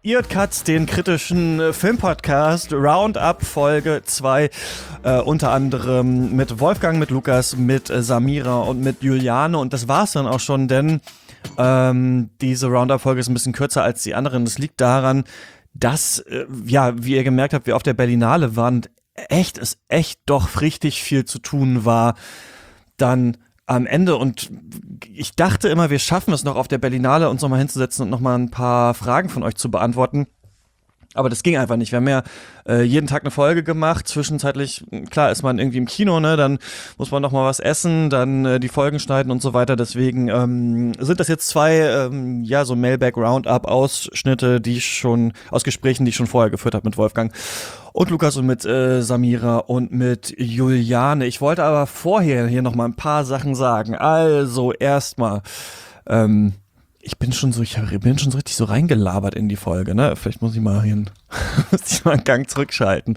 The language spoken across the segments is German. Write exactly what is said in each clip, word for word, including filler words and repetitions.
Ihr hört Katz, den kritischen äh, Filmpodcast Roundup Folge zwei, äh, unter anderem mit Wolfgang, mit Lukas, mit äh, Samira und mit Juliane, und das war's dann auch schon, denn ähm, diese Roundup-Folge ist ein bisschen kürzer als die anderen. Das liegt daran, dass, äh, ja, wie ihr gemerkt habt, wir auf der Berlinale waren, echt, es echt doch richtig viel zu tun war dann am Ende, und ich dachte immer, wir schaffen es noch auf der Berlinale, uns nochmal hinzusetzen und nochmal ein paar Fragen von euch zu beantworten. Aber das ging einfach nicht. Wir haben ja äh, jeden Tag eine Folge gemacht. Zwischenzeitlich, klar, ist man irgendwie im Kino, ne? Dann muss man noch mal was essen, dann äh, die Folgen schneiden und so weiter. Deswegen ähm, sind das jetzt zwei, ähm, ja, so Mailback-Roundup-Ausschnitte, die ich schon, aus Gesprächen, die ich schon vorher geführt habe mit Wolfgang und Lukas und mit äh, Samira und mit Juliane. Ich wollte aber vorher hier noch mal ein paar Sachen sagen. Also erstmal, ähm, Ich bin schon so, ich bin schon so richtig so reingelabert in die Folge, ne? Vielleicht muss ich mal hier einen, muss ich mal einen Gang zurückschalten.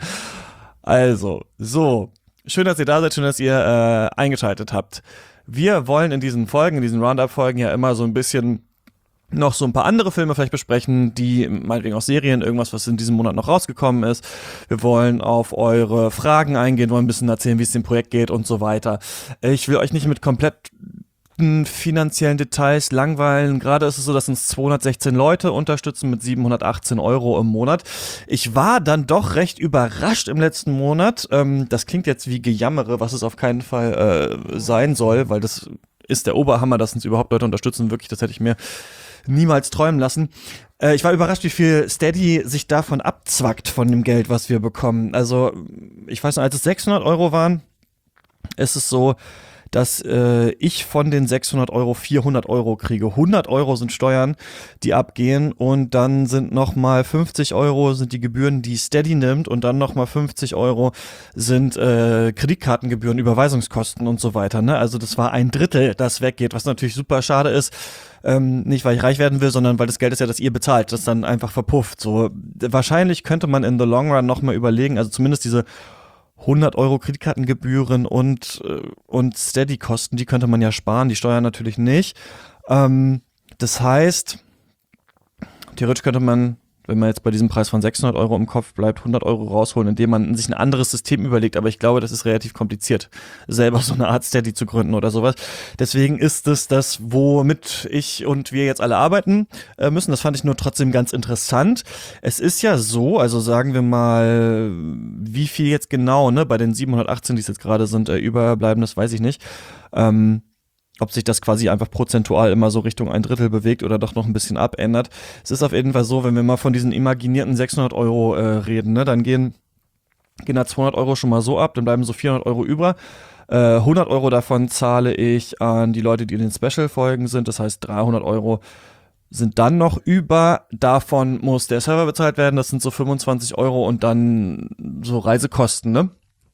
Also, so. Schön, dass ihr da seid, schön, dass ihr äh, eingeschaltet habt. Wir wollen in diesen Folgen, in diesen Roundup-Folgen ja immer so ein bisschen noch so ein paar andere Filme vielleicht besprechen, die meinetwegen auch Serien, irgendwas, was in diesem Monat noch rausgekommen ist. Wir wollen auf eure Fragen eingehen, wollen ein bisschen erzählen, wie es dem Projekt geht und so weiter. Ich will euch nicht mit komplett finanziellen Details langweilen. Gerade ist es so, dass uns zweihundertsechzehn Leute unterstützen mit siebenhundertachtzehn Euro im Monat. Ich war dann doch recht überrascht im letzten Monat. Ähm, das klingt jetzt wie Gejammere, was es auf keinen Fall äh, sein soll, weil das ist der Oberhammer, dass uns überhaupt Leute unterstützen. Wirklich, das hätte ich mir niemals träumen lassen. Äh, ich war überrascht, wie viel Steady sich davon abzwackt von dem Geld, was wir bekommen. Also, ich weiß noch, als es sechshundert Euro waren, ist es so, dass äh, ich von den sechshundert Euro vierhundert Euro kriege. hundert Euro sind Steuern, die abgehen, und dann sind nochmal fünfzig Euro sind die Gebühren, die Steady nimmt, und dann nochmal fünfzig Euro sind äh, Kreditkartengebühren, Überweisungskosten und so weiter. Ne? Also das war ein Drittel, das weggeht, was natürlich super schade ist. Ähm, nicht, weil ich reich werden will, sondern weil das Geld ist ja, das ihr bezahlt, das dann einfach verpufft. So, wahrscheinlich könnte man in the long run nochmal überlegen, also zumindest diese hundert Euro Kreditkartengebühren und, und Steady-Kosten, die könnte man ja sparen, die Steuern natürlich nicht. Ähm, das heißt, theoretisch könnte man, wenn man jetzt bei diesem Preis von sechshundert Euro im Kopf bleibt, hundert Euro rausholen, indem man sich ein anderes System überlegt. Aber ich glaube, das ist relativ kompliziert, selber so eine Art Steady zu gründen oder sowas. Deswegen ist es das, womit ich und wir jetzt alle arbeiten äh, müssen. Das fand ich nur trotzdem ganz interessant. Es ist ja so, also sagen wir mal, wie viel jetzt genau, ne, bei den siebenhundertachtzehn, die es jetzt gerade sind, äh, überbleiben, das weiß ich nicht. Ähm, Ob sich das quasi einfach prozentual immer so Richtung ein Drittel bewegt oder doch noch ein bisschen abändert. Es ist auf jeden Fall so, wenn wir mal von diesen imaginierten sechshundert Euro äh, reden, ne, dann gehen, gehen da zweihundert Euro schon mal so ab, dann bleiben so vierhundert Euro über. Äh, hundert Euro davon zahle ich an die Leute, die in den Special-Folgen sind. Das heißt, dreihundert Euro sind dann noch über. Davon muss der Server bezahlt werden. Das sind so fünfundzwanzig Euro, und dann so Reisekosten, ne?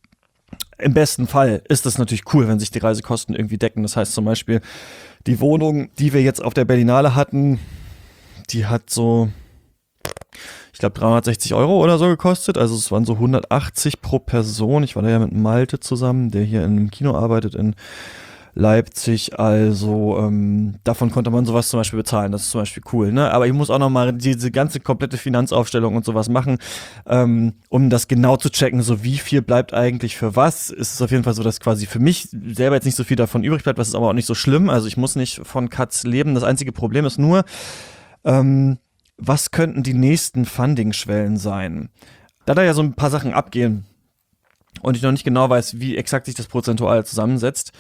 Im besten Fall ist es natürlich cool, wenn sich die Reisekosten irgendwie decken. Das heißt zum Beispiel, die Wohnung, die wir jetzt auf der Berlinale hatten, die hat so, ich glaube, dreihundertsechzig Euro oder so gekostet. Also es waren so hundertachtzig pro Person. Ich war da ja mit Malte zusammen, der hier in einem Kino arbeitet in Leipzig, also ähm, davon konnte man sowas zum Beispiel bezahlen, das ist zum Beispiel cool, ne? Aber ich muss auch nochmal diese ganze komplette Finanzaufstellung und sowas machen, ähm, um das genau zu checken, so wie viel bleibt eigentlich für was. Es ist auf jeden Fall so, dass quasi für mich selber jetzt nicht so viel davon übrig bleibt, was ist aber auch nicht so schlimm, also ich muss nicht von Katz leben, das einzige Problem ist nur, ähm, was könnten die nächsten Funding-Schwellen sein? Da da ja so ein paar Sachen abgehen und ich noch nicht genau weiß, wie exakt sich das prozentual zusammensetzt,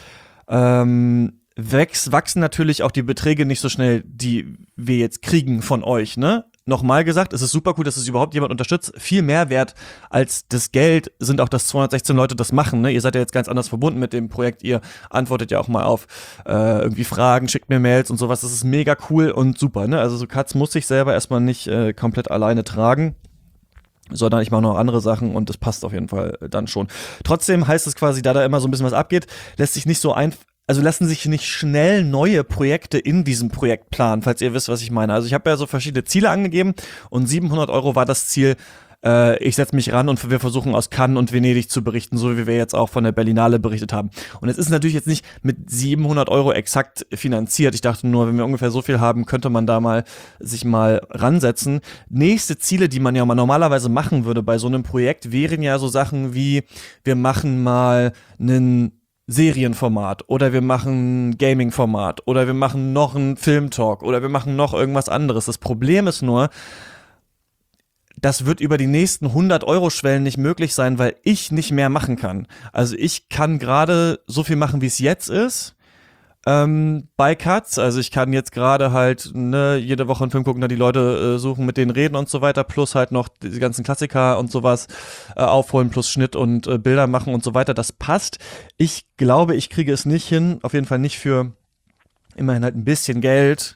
Ähm, wächst, wachsen natürlich auch die Beträge nicht so schnell, die wir jetzt kriegen von euch, ne? Nochmal gesagt, es ist super cool, dass es überhaupt jemand unterstützt. Viel mehr wert als das Geld sind auch, dass zweihundertsechzehn Leute das machen, ne? Ihr seid ja jetzt ganz anders verbunden mit dem Projekt. Ihr antwortet ja auch mal auf äh, irgendwie Fragen, schickt mir Mails und sowas. Das ist mega cool und super, ne? Also so Katz muss sich selber erstmal nicht äh, komplett alleine tragen, sondern ich mache noch andere Sachen, und das passt auf jeden Fall dann schon. Trotzdem heißt es quasi, da da immer so ein bisschen was abgeht, lässt sich nicht so ein, also lassen sich nicht schnell neue Projekte in diesem Projekt planen, falls ihr wisst, was ich meine. Also ich habe ja so verschiedene Ziele angegeben, und siebenhundert Euro war das Ziel, äh, ich setze mich ran und wir versuchen aus Cannes und Venedig zu berichten, so wie wir jetzt auch von der Berlinale berichtet haben. Und es ist natürlich jetzt nicht mit siebenhundert Euro exakt finanziert. Ich dachte nur, wenn wir ungefähr so viel haben, könnte man da mal sich mal ransetzen. Nächste Ziele, die man ja mal normalerweise machen würde bei so einem Projekt, wären ja so Sachen wie, wir machen mal einen Serienformat oder wir machen Gaming-Format oder wir machen noch einen Filmtalk oder wir machen noch irgendwas anderes. Das Problem ist nur, das wird über die nächsten hundert Euro Schwellen nicht möglich sein, weil ich nicht mehr machen kann. Also ich kann gerade so viel machen, wie es jetzt ist. Ähm, bei Cuts, also ich kann jetzt gerade halt ne, jede Woche einen Film gucken, da die Leute äh, suchen, mit denen reden und so weiter, plus halt noch die ganzen Klassiker und sowas äh, aufholen, plus Schnitt und äh, Bilder machen und so weiter, das passt. Ich glaube, ich kriege es nicht hin, auf jeden Fall nicht für immerhin halt ein bisschen Geld,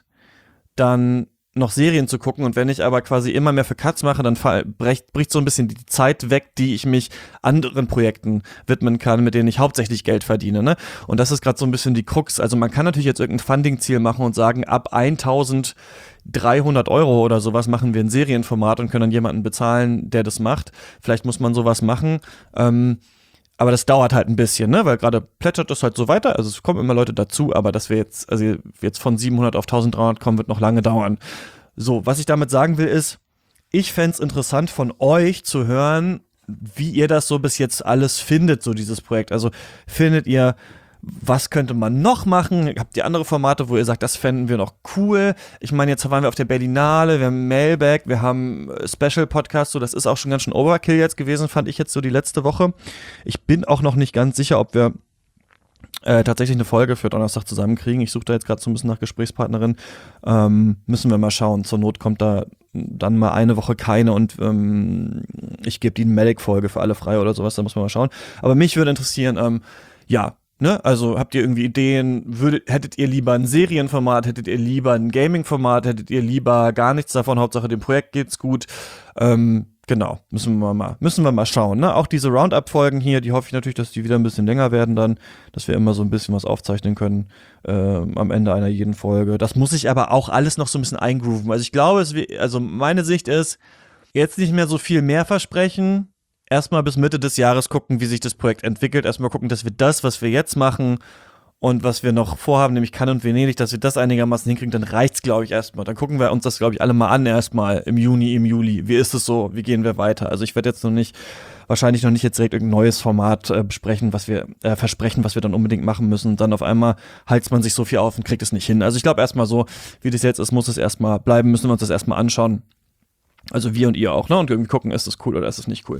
dann noch Serien zu gucken, und wenn ich aber quasi immer mehr für Cuts mache, dann fall, bricht, bricht so ein bisschen die Zeit weg, die ich mich anderen Projekten widmen kann, mit denen ich hauptsächlich Geld verdiene, ne? Und das ist gerade so ein bisschen die Krux. Also man kann natürlich jetzt irgendein Funding-Ziel machen und sagen, ab eintausenddreihundert Euro oder sowas machen wir ein Serienformat und können dann jemanden bezahlen, der das macht. Vielleicht muss man sowas machen, ähm, aber das dauert halt ein bisschen, ne, weil gerade plätschert das halt so weiter, also es kommen immer Leute dazu, aber dass wir jetzt, also jetzt von siebenhundert auf eintausenddreihundert kommen, wird noch lange dauern. So, was ich damit sagen will ist, ich fänd's interessant von euch zu hören, wie ihr das so bis jetzt alles findet, so dieses Projekt. Also findet ihr, was könnte man noch machen? Habt ihr andere Formate, wo ihr sagt, das fänden wir noch cool? Ich meine, jetzt waren wir auf der Berlinale, wir haben Mailback, wir haben Special-Podcasts, so das ist auch schon ganz schön Overkill jetzt gewesen, fand ich jetzt so die letzte Woche. Ich bin auch noch nicht ganz sicher, ob wir äh, tatsächlich eine Folge für Donnerstag zusammenkriegen. Ich suche da jetzt gerade so ein bisschen nach Gesprächspartnerin. Ähm, müssen wir mal schauen. Zur Not kommt da dann mal eine Woche keine und ähm, ich gebe die eine Medic-Folge für alle frei oder sowas, da muss man mal schauen. Aber mich würde interessieren, ähm, ja, ne, also habt ihr irgendwie Ideen, würdet, hättet ihr lieber ein Serienformat, hättet ihr lieber ein Gaming-Format, hättet ihr lieber gar nichts davon, Hauptsache dem Projekt geht's gut, ähm, genau, müssen wir mal, müssen wir mal schauen, ne, auch diese Roundup-Folgen hier, die hoffe ich natürlich, dass die wieder ein bisschen länger werden dann, dass wir immer so ein bisschen was aufzeichnen können, ähm, am Ende einer jeden Folge, das muss ich aber auch alles noch so ein bisschen eingrooven, also ich glaube, es, also meine Sicht ist, jetzt nicht mehr so viel mehr versprechen, erstmal bis Mitte des Jahres gucken, wie sich das Projekt entwickelt. Erstmal gucken, dass wir das, was wir jetzt machen und was wir noch vorhaben, nämlich Cannes und Venedig, dass wir das einigermaßen hinkriegen, dann reicht's, glaube ich, erstmal. Dann gucken wir uns das, glaube ich, alle mal an erstmal im Juni, im Juli. Wie ist es so? Wie gehen wir weiter? Also ich werde jetzt noch nicht, wahrscheinlich noch nicht jetzt direkt irgendein neues Format äh, besprechen, was wir, äh, versprechen, was wir dann unbedingt machen müssen. Und dann auf einmal heizt man sich so viel auf und kriegt es nicht hin. Also ich glaube erstmal so, wie das jetzt ist, muss es erstmal bleiben, müssen wir uns das erstmal anschauen. Also wir und ihr auch, ne? Und irgendwie gucken, ist es cool oder ist es nicht cool.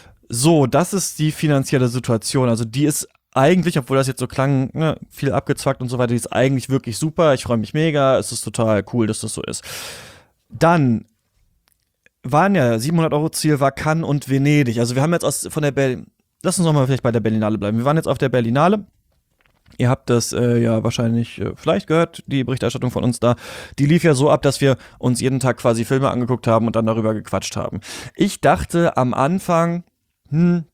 So, das ist die finanzielle Situation. Also die ist eigentlich, obwohl das jetzt so klang, ne, viel abgezwackt und so weiter, die ist eigentlich wirklich super. Ich freue mich mega. Es ist total cool, dass das so ist. Dann waren ja siebenhundert Euro Ziel war Cannes und Venedig. Also wir haben jetzt aus, von der Berlin, lass uns noch mal vielleicht bei der Berlinale bleiben. Wir waren jetzt auf der Berlinale. Ihr habt das äh, ja wahrscheinlich äh, vielleicht gehört, die Berichterstattung von uns da. Die lief ja so ab, dass wir uns jeden Tag quasi Filme angeguckt haben und dann darüber gequatscht haben. Ich dachte am Anfang, hm,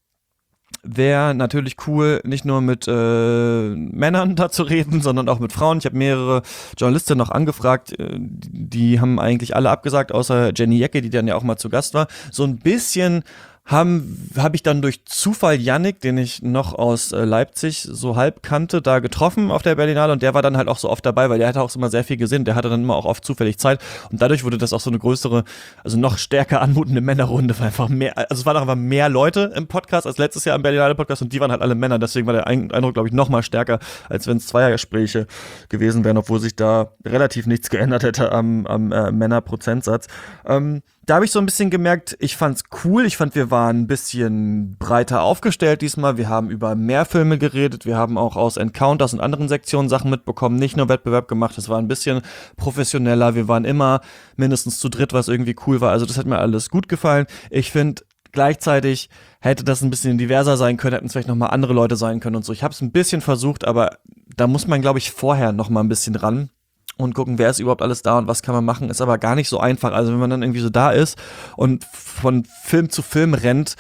wäre natürlich cool, nicht nur mit äh, Männern da zu reden, sondern auch mit Frauen. Ich habe mehrere Journalisten noch angefragt, äh, die haben eigentlich alle abgesagt, außer Jenny Jecke, die dann ja auch mal zu Gast war. So ein bisschen haben habe ich dann durch Zufall Yannick, den ich noch aus äh, Leipzig so halb kannte, da getroffen auf der Berlinale, und der war dann halt auch so oft dabei, weil der hatte auch immer sehr viel gesehen, der hatte dann immer auch oft zufällig Zeit, und dadurch wurde das auch so eine größere, also noch stärker anmutende Männerrunde, weil einfach mehr, also es waren einfach mehr Leute im Podcast als letztes Jahr im Berlinale Podcast, und die waren halt alle Männer, deswegen war der Eindruck, glaube ich, noch mal stärker, als wenn es Zweiergespräche gewesen wären, obwohl sich da relativ nichts geändert hätte am, am äh, Männerprozentsatz. Ähm, Da habe ich so ein bisschen gemerkt, ich fand's cool, ich fand, wir waren ein bisschen breiter aufgestellt diesmal, wir haben über mehr Filme geredet, wir haben auch aus Encounters und anderen Sektionen Sachen mitbekommen, nicht nur Wettbewerb gemacht, es war ein bisschen professioneller, wir waren immer mindestens zu dritt, was irgendwie cool war, also das hat mir alles gut gefallen. Ich finde, gleichzeitig hätte das ein bisschen diverser sein können, hätten es vielleicht nochmal andere Leute sein können und so. Ich habe es ein bisschen versucht, aber da muss man, glaube ich, vorher nochmal ein bisschen ran und gucken, wer ist überhaupt alles da und was kann man machen, ist aber gar nicht so einfach. Also wenn man dann irgendwie so da ist und von Film zu Film rennt,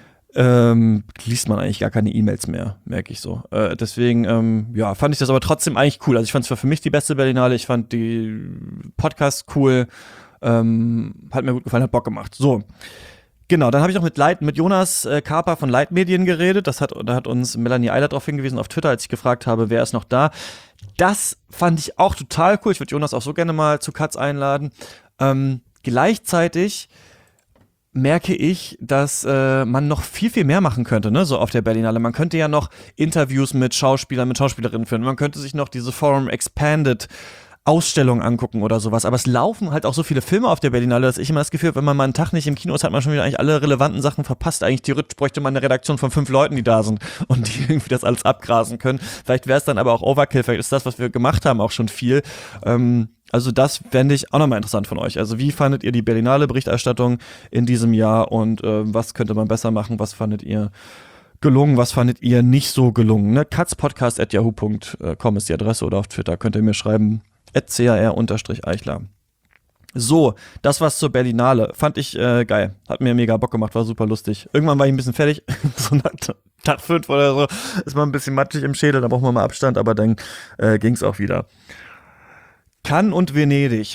ähm, liest man eigentlich gar keine E-Mails mehr, merke ich so. Äh, deswegen, ähm, ja, fand ich das aber trotzdem eigentlich cool. Also ich fand es war für mich die beste Berlinale, ich fand die Podcasts cool, ähm, hat mir gut gefallen, hat Bock gemacht. So, Genau, dann habe ich noch mit, Leit, mit Jonas äh, Kaper von Leitmedien geredet. Das hat, da hat uns Melanie Eiler darauf hingewiesen auf Twitter, als ich gefragt habe, wer ist noch da. Das fand ich auch total cool. Ich würde Jonas auch so gerne mal zu Katz einladen. Ähm, gleichzeitig merke ich, dass äh, man noch viel, viel mehr machen könnte, ne, so auf der Berlinale. Man könnte ja noch Interviews mit Schauspielern, mit Schauspielerinnen führen. Man könnte sich noch diese Forum Expanded Ausstellungen angucken oder sowas. Aber es laufen halt auch so viele Filme auf der Berlinale, dass ich immer das Gefühl habe, wenn man mal einen Tag nicht im Kino ist, hat man schon wieder eigentlich alle relevanten Sachen verpasst. Eigentlich theoretisch bräuchte man eine Redaktion von fünf Leuten, die da sind und die irgendwie das alles abgrasen können. Vielleicht wäre es dann aber auch Overkill. Vielleicht ist das, was wir gemacht haben, auch schon viel. Ähm, Also das fände ich auch nochmal interessant von euch. Also wie fandet ihr die Berlinale Berichterstattung in diesem Jahr und äh, was könnte man besser machen? Was fandet ihr gelungen? Was fandet ihr nicht so gelungen? Ne? katzpodcast at yahoo punkt com ist die Adresse oder auf Twitter könnt ihr mir schreiben. at car-eichler. So, das war's zur Berlinale. Fand ich äh, geil. Hat mir mega Bock gemacht, war super lustig. Irgendwann war ich ein bisschen fertig. So nach Tag fünf oder so ist man ein bisschen matschig im Schädel, da braucht man mal Abstand, aber dann äh, ging's auch wieder. Cannes und Venedig.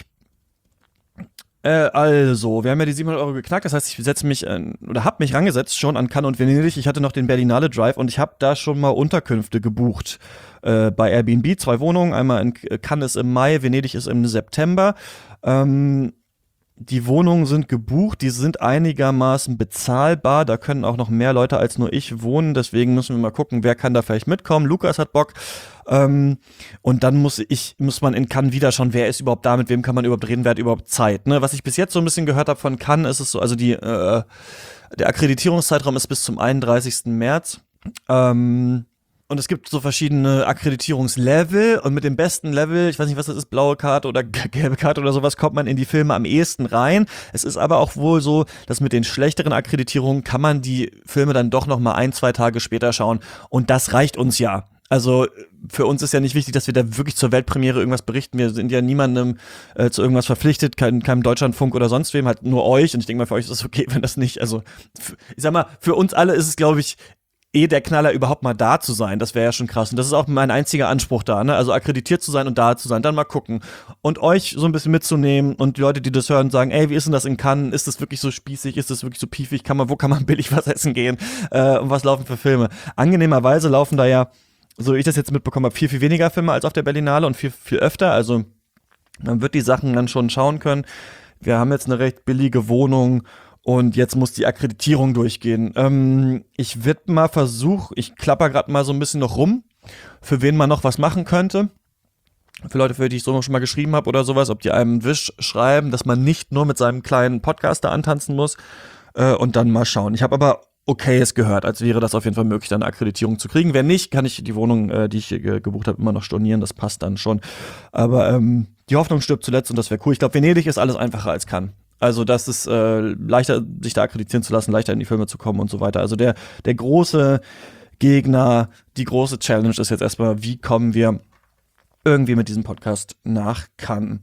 Äh, also, wir haben ja die siebenhundert Euro geknackt, das heißt, ich setze mich, äh, oder hab mich rangesetzt schon an Cannes und Venedig. Ich hatte noch den Berlinale Drive und ich habe da schon mal Unterkünfte gebucht. Äh, bei Airbnb, zwei Wohnungen, einmal in Cannes ist im Mai, Venedig ist im September. Ähm, Die Wohnungen sind gebucht, die sind einigermaßen bezahlbar, da können auch noch mehr Leute als nur ich wohnen, deswegen müssen wir mal gucken, wer kann da vielleicht mitkommen. Lukas hat Bock ähm, und dann muss ich, muss man in Cannes wieder schauen, wer ist überhaupt da, mit wem kann man überhaupt reden, wer hat überhaupt Zeit. Ne? Was ich bis jetzt so ein bisschen gehört habe von Cannes, ist es so, also die, äh, der Akkreditierungszeitraum ist bis zum einunddreißigsten März. Ähm, Und es gibt so verschiedene Akkreditierungslevel und mit dem besten Level, ich weiß nicht, was das ist, blaue Karte oder gelbe Karte oder sowas, kommt man in die Filme am ehesten rein. Es ist aber auch wohl so, dass mit den schlechteren Akkreditierungen kann man die Filme dann doch noch mal ein, zwei Tage später schauen und das reicht uns ja. Also für uns ist ja nicht wichtig, dass wir da wirklich zur Weltpremiere irgendwas berichten. Wir sind ja niemandem äh, zu irgendwas verpflichtet, kein, keinem Deutschlandfunk oder sonst wem, halt nur euch. Und ich denke mal, für euch ist es okay, wenn das nicht, also ich sag mal, für uns alle ist es, glaube ich, eh der Knaller, überhaupt mal da zu sein, das wäre ja schon krass. Und das ist auch mein einziger Anspruch da, ne? Also akkreditiert zu sein und da zu sein, dann mal gucken. Und euch so ein bisschen mitzunehmen und die Leute, die das hören, sagen, ey, wie ist denn das in Cannes? Ist das wirklich so spießig? Ist das wirklich so piefig? Kann man, wo kann man billig was essen gehen? Äh, und was laufen für Filme? Angenehmerweise laufen da ja, so wie ich das jetzt mitbekommen habe, viel, viel weniger Filme als auf der Berlinale und viel, viel öfter. Also man wird die Sachen dann schon schauen können. Wir haben jetzt eine recht billige Wohnung. Und jetzt muss die Akkreditierung durchgehen. Ähm, ich würde mal versuchen, ich klapper gerade mal so ein bisschen noch rum, für wen man noch was machen könnte. Für Leute, für die ich so noch schon mal geschrieben habe oder sowas, ob die einem einen Wisch schreiben, dass man nicht nur mit seinem kleinen Podcast da antanzen muss. Äh, und dann mal schauen. Ich habe aber Okayes gehört, als wäre das auf jeden Fall möglich, dann eine Akkreditierung zu kriegen. Wenn nicht, kann ich die Wohnung, äh, die ich ge- gebucht habe, immer noch stornieren. Das passt dann schon. Aber ähm, die Hoffnung stirbt zuletzt und das wäre cool. Ich glaube, Venedig ist alles einfacher als Cannes. Also das ist äh, leichter, sich da akkreditieren zu lassen, leichter in die Filme zu kommen und so weiter. Also der, der große Gegner, die große Challenge ist jetzt erstmal, wie kommen wir irgendwie mit diesem Podcast nach Cannes.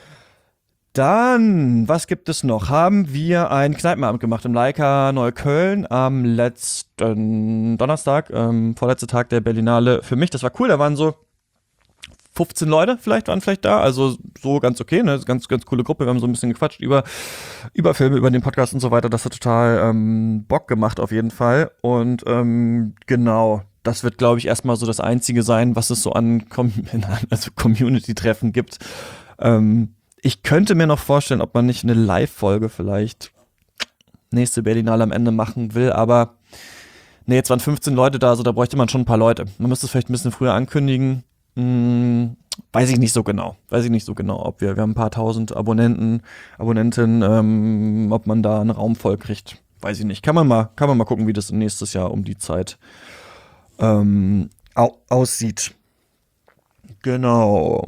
Dann, was gibt es noch? Haben wir einen Kneipenabend gemacht im Leica Neukölln am letzten Donnerstag, ähm, vorletzter Tag der Berlinale für mich. Das war cool, da waren so fünfzehn Leute vielleicht waren vielleicht da, also so ganz okay, ne, ganz ganz coole Gruppe, wir haben so ein bisschen gequatscht über über Filme, über den Podcast und so weiter, das hat total ähm, Bock gemacht auf jeden Fall und ähm, genau, das wird glaube ich erstmal so das Einzige sein, was es so an Com- also Community-Treffen gibt. Ähm, ich könnte mir noch vorstellen, ob man nicht eine Live-Folge vielleicht nächste Berlinale am Ende machen will, aber nee, jetzt waren fünfzehn Leute da, also da bräuchte man schon ein paar Leute. Man müsste es vielleicht ein bisschen früher ankündigen. Hm, weiß ich nicht so genau. Weiß ich nicht so genau, ob wir, wir haben ein paar tausend Abonnenten, Abonnentinnen, ähm, ob man da einen Raum voll kriegt. Weiß ich nicht. Kann man mal, kann man mal gucken, wie das nächstes Jahr um die Zeit ähm, au- aussieht. Genau.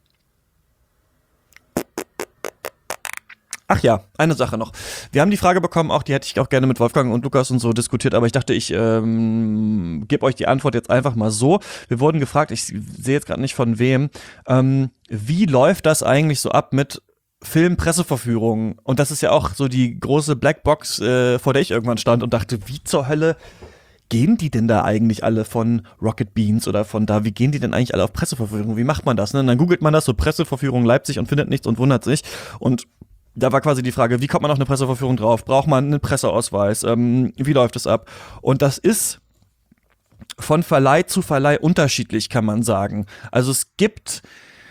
Ach ja, eine Sache noch. Wir haben die Frage bekommen, auch die hätte ich auch gerne mit Wolfgang und Lukas und so diskutiert, aber ich dachte, ich ähm, gebe euch die Antwort jetzt einfach mal so. Wir wurden gefragt, ich sehe jetzt gerade nicht von wem, ähm, wie läuft das eigentlich so ab mit Filmpresseverführungen? Und das ist ja auch so die große Blackbox, äh, vor der ich irgendwann stand und dachte, wie zur Hölle gehen die denn da eigentlich alle von Rocket Beans oder von da, wie gehen die denn eigentlich alle auf Presseverführungen? Wie macht man das? Ne? Und dann googelt man das, so Presseverführung Leipzig und findet nichts und wundert sich. Und da war quasi die Frage, wie kommt man auf eine Presseverführung drauf? Braucht man einen Presseausweis? Ähm, wie läuft es ab? Und das ist von Verleih zu Verleih unterschiedlich, kann man sagen. Also es gibt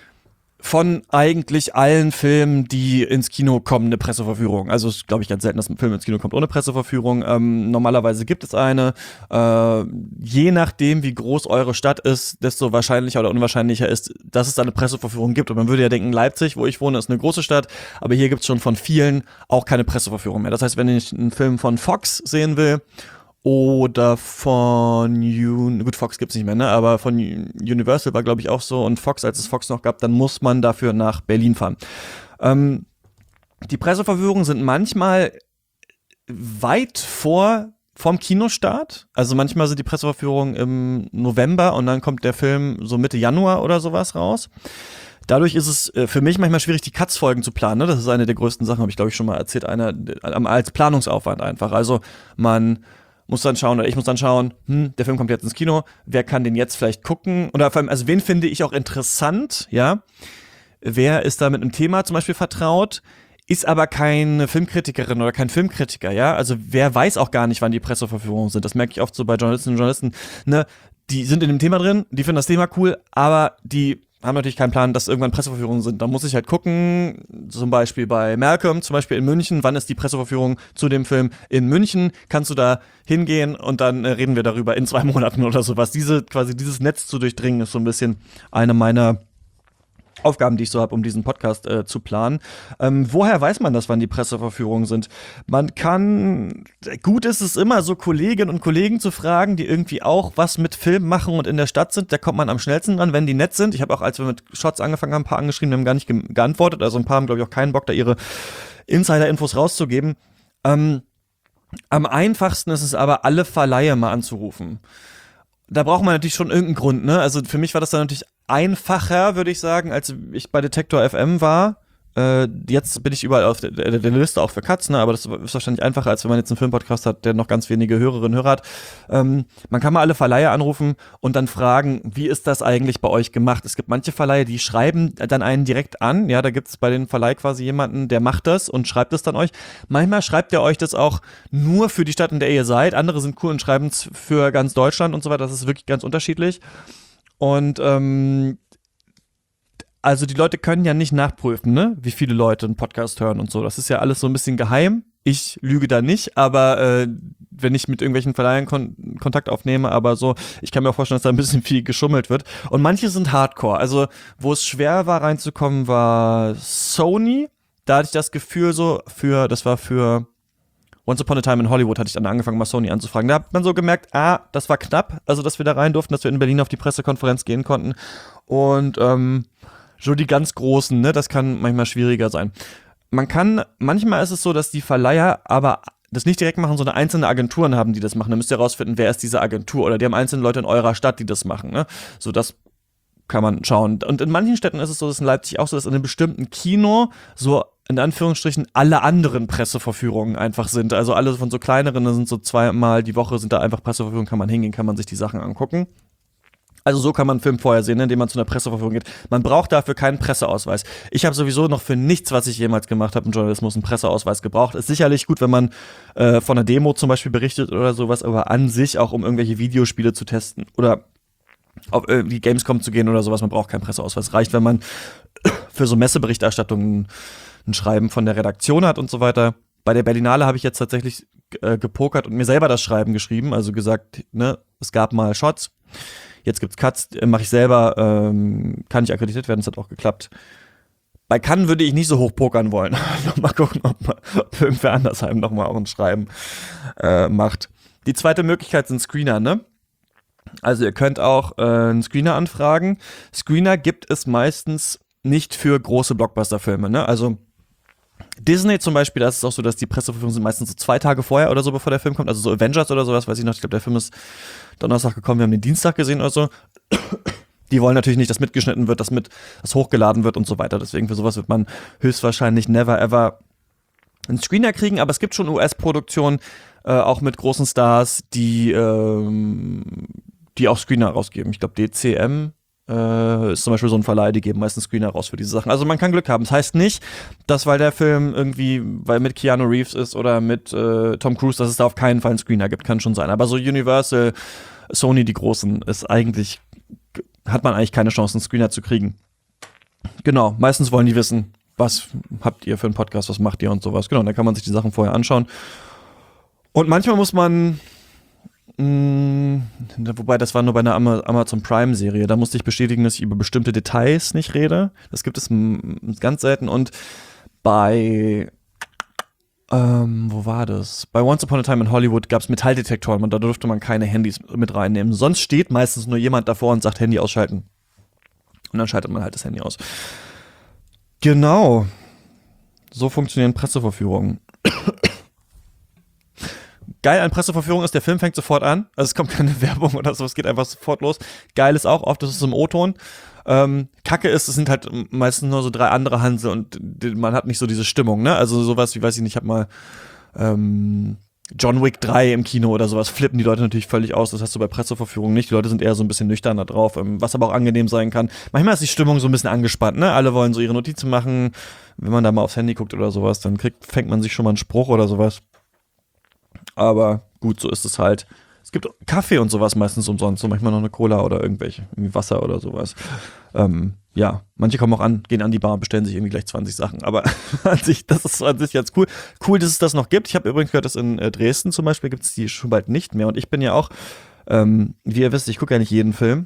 von eigentlich allen Filmen, die ins Kino kommen, eine Presseverführung. Also es ist, glaube ich, ganz selten, dass ein Film ins Kino kommt ohne Presseverführung. Ähm, normalerweise gibt es eine. Äh, je nachdem, wie groß eure Stadt ist, desto wahrscheinlicher oder unwahrscheinlicher ist, dass es da eine Presseverführung gibt. Und man würde ja denken, Leipzig, wo ich wohne, ist eine große Stadt, aber hier gibt es schon von vielen auch keine Presseverführung mehr. Das heißt, wenn ich einen Film von Fox sehen will, oder von, Un- gut, Fox gibt's nicht mehr, ne, aber von Universal war, glaube ich, auch so, und Fox, als es Fox noch gab, dann muss man dafür nach Berlin fahren. Ähm, die Presseverführungen sind manchmal weit vor vom Kinostart, also manchmal sind die Presseverführungen im November und dann kommt der Film so Mitte Januar oder sowas raus. Dadurch ist es äh, für mich manchmal schwierig, die Katz-Folgen zu planen. Ne? Das ist eine der größten Sachen, habe ich, glaube ich, schon mal erzählt, einer, äh, als Planungsaufwand einfach. Also man muss dann schauen, oder ich muss dann schauen, hm, der Film kommt jetzt ins Kino, wer kann den jetzt vielleicht gucken? Oder vor allem, also wen finde ich auch interessant, ja? Wer ist da mit einem Thema zum Beispiel vertraut, ist aber keine Filmkritikerin oder kein Filmkritiker, ja? Also wer weiß auch gar nicht, wann die Presseverführungen sind. Das merke ich oft so bei Journalistinnen und Journalisten, ne? Die sind in dem Thema drin, die finden das Thema cool, aber die haben natürlich keinen Plan, dass irgendwann Presseverführungen sind. Da muss ich halt gucken, zum Beispiel bei Malcolm, zum Beispiel in München, wann ist die Presseverführung zu dem Film in München? Kannst du da hingehen und dann äh, reden wir darüber in zwei Monaten oder sowas. Diese, quasi dieses Netz zu durchdringen, ist so ein bisschen eine meiner Aufgaben, die ich so habe, um diesen Podcast äh, zu planen. Ähm, woher weiß man das, wann die Presseverführungen sind? Man kann, gut ist es immer, so Kolleginnen und Kollegen zu fragen, die irgendwie auch was mit Film machen und in der Stadt sind. Da kommt man am schnellsten dran, wenn die nett sind. Ich habe auch, als wir mit Shots angefangen haben, ein paar angeschrieben, die haben gar nicht ge- geantwortet. Also ein paar haben, glaube ich, auch keinen Bock, da ihre Insider-Infos rauszugeben. Ähm, am einfachsten ist es aber, alle Verleihe mal anzurufen. Da braucht man natürlich schon irgendeinen Grund, ne? Also für mich war das dann natürlich einfacher, würde ich sagen, als ich bei Detektor F M war. Äh, jetzt bin ich überall auf der, der, der Liste auch für Katz, ne? Aber das ist wahrscheinlich einfacher, als wenn man jetzt einen Filmpodcast hat, der noch ganz wenige Hörerinnen und Hörer hat. Ähm, man kann mal alle Verleiher anrufen und dann fragen, wie ist das eigentlich bei euch gemacht? Es gibt manche Verleiher, die schreiben dann einen direkt an. Ja, da gibt es bei den Verleih quasi jemanden, der macht das und schreibt es dann euch. Manchmal schreibt er euch das auch nur für die Stadt, in der ihr seid. Andere sind cool und schreiben es für ganz Deutschland und so weiter. Das ist wirklich ganz unterschiedlich. Und ähm, also die Leute können ja nicht nachprüfen, ne, wie viele Leute einen Podcast hören und so. Das ist ja alles so ein bisschen geheim. Ich lüge da nicht, aber äh, wenn ich mit irgendwelchen Verleihern kon- Kontakt aufnehme, aber so, ich kann mir auch vorstellen, dass da ein bisschen viel geschummelt wird. Und manche sind Hardcore. Also wo es schwer war reinzukommen, war Sony. Da hatte ich das Gefühl so, für, das war für Once Upon a Time in Hollywood, hatte ich dann angefangen, mal Sony anzufragen. Da hat man so gemerkt, ah, das war knapp, also dass wir da rein durften, dass wir in Berlin auf die Pressekonferenz gehen konnten. Und ähm, so die ganz Großen, ne, das kann manchmal schwieriger sein. Man kann, manchmal ist es so, dass die Verleiher aber das nicht direkt machen, sondern einzelne Agenturen haben, die das machen. Dann müsst ihr herausfinden, wer ist diese Agentur, oder die haben einzelne Leute in eurer Stadt, die das machen, ne. So, das kann man schauen. Und in manchen Städten ist es so, das ist in Leipzig auch so, dass in einem bestimmten Kino so in Anführungsstrichen alle anderen Presseverführungen einfach sind. Also alle von so kleineren, da sind so zweimal die Woche sind da einfach Presseverführungen, kann man hingehen, kann man sich die Sachen angucken. Also so kann man einen Film vorher sehen, indem man zu einer Presseverführung geht. Man braucht dafür keinen Presseausweis. Ich habe sowieso noch für nichts, was ich jemals gemacht habe im Journalismus, einen Presseausweis gebraucht. Ist sicherlich gut, wenn man äh, von einer Demo zum Beispiel berichtet oder sowas, aber an sich auch, um irgendwelche Videospiele zu testen oder auf äh, die Gamescom zu gehen oder sowas, man braucht keinen Presseausweis. Reicht, wenn man für so Messeberichterstattungen ein Schreiben von der Redaktion hat und so weiter. Bei der Berlinale habe ich jetzt tatsächlich äh, gepokert und mir selber das Schreiben geschrieben, also gesagt, ne, es gab mal Shots. Jetzt gibt's Cuts, äh, mache ich selber, ähm, kann ich akkreditiert werden, das hat auch geklappt. Bei Cannes würde ich nicht so hoch pokern wollen. Mal gucken, ob, ob irgendwer anders einem nochmal auch ein Schreiben äh, macht. Die zweite Möglichkeit sind Screener, ne? Also ihr könnt auch äh, einen Screener anfragen. Screener gibt es meistens nicht für große Blockbuster-Filme, ne? Also Disney zum Beispiel, da ist es auch so, dass die Presseverführungen sind meistens so zwei Tage vorher oder so, bevor der Film kommt. Also so Avengers oder sowas, weiß ich noch. Ich glaube, der Film ist Donnerstag gekommen, wir haben den Dienstag gesehen oder so. Die wollen natürlich nicht, dass mitgeschnitten wird, dass mit das hochgeladen wird und so weiter. Deswegen für sowas wird man höchstwahrscheinlich never ever einen Screener kriegen. Aber es gibt schon U S-Produktionen, äh, auch mit großen Stars, die, ähm, die auch Screener rausgeben. Ich glaube, D C M äh, ist zum Beispiel so ein Verleih, die geben meistens Screener raus für diese Sachen. Also man kann Glück haben. Das heißt nicht, dass weil der Film irgendwie, weil mit Keanu Reeves ist oder mit äh, Tom Cruise, dass es da auf keinen Fall einen Screener gibt. Kann schon sein. Aber so Universal, Sony, die Großen, ist eigentlich, hat man eigentlich keine Chance, einen Screener zu kriegen. Genau, meistens wollen die wissen, was habt ihr für einen Podcast, was macht ihr und sowas. Genau, dann kann man sich die Sachen vorher anschauen. Und manchmal muss man mh, wobei, das war nur bei einer Amazon Prime-Serie. Da musste ich bestätigen, dass ich über bestimmte Details nicht rede. Das gibt es m- ganz selten. Und bei ähm, wo war das? Bei Once Upon a Time in Hollywood gab es Metalldetektoren und da durfte man keine Handys mit reinnehmen. Sonst steht meistens nur jemand davor und sagt Handy ausschalten. Und dann schaltet man halt das Handy aus. Genau. So funktionieren Presseverführungen. Geil an Presseverführungen ist, der Film fängt sofort an. Also es kommt keine Werbung oder so, es geht einfach sofort los. Geil ist auch oft, das ist im O-Ton. Ähm, Kacke ist, es sind halt meistens nur so drei andere Hansel und man hat nicht so diese Stimmung, ne? Also sowas wie, weiß ich nicht, ich hab mal ähm, John Wick drei im Kino oder sowas, flippen die Leute natürlich völlig aus. Das hast du bei Presseverführungen nicht. Die Leute sind eher so ein bisschen nüchtern da drauf, was aber auch angenehm sein kann. Manchmal ist die Stimmung so ein bisschen angespannt, ne? Alle wollen so ihre Notizen machen. Wenn man da mal aufs Handy guckt oder sowas, dann kriegt, fängt man sich schon mal einen Spruch oder sowas. Aber gut, so ist es halt. Es gibt Kaffee und sowas meistens umsonst, so manchmal noch eine Cola oder irgendwelche, irgendwie Wasser oder sowas. Ähm, ja, manche kommen auch an, gehen an die Bar, bestellen sich irgendwie gleich zwanzig Sachen, aber an sich, das ist an sich jetzt cool. Cool, dass es das noch gibt. Ich habe übrigens gehört, dass in äh, Dresden zum Beispiel gibt es die schon bald nicht mehr und ich bin ja auch, ähm, wie ihr wisst, ich gucke ja nicht jeden Film.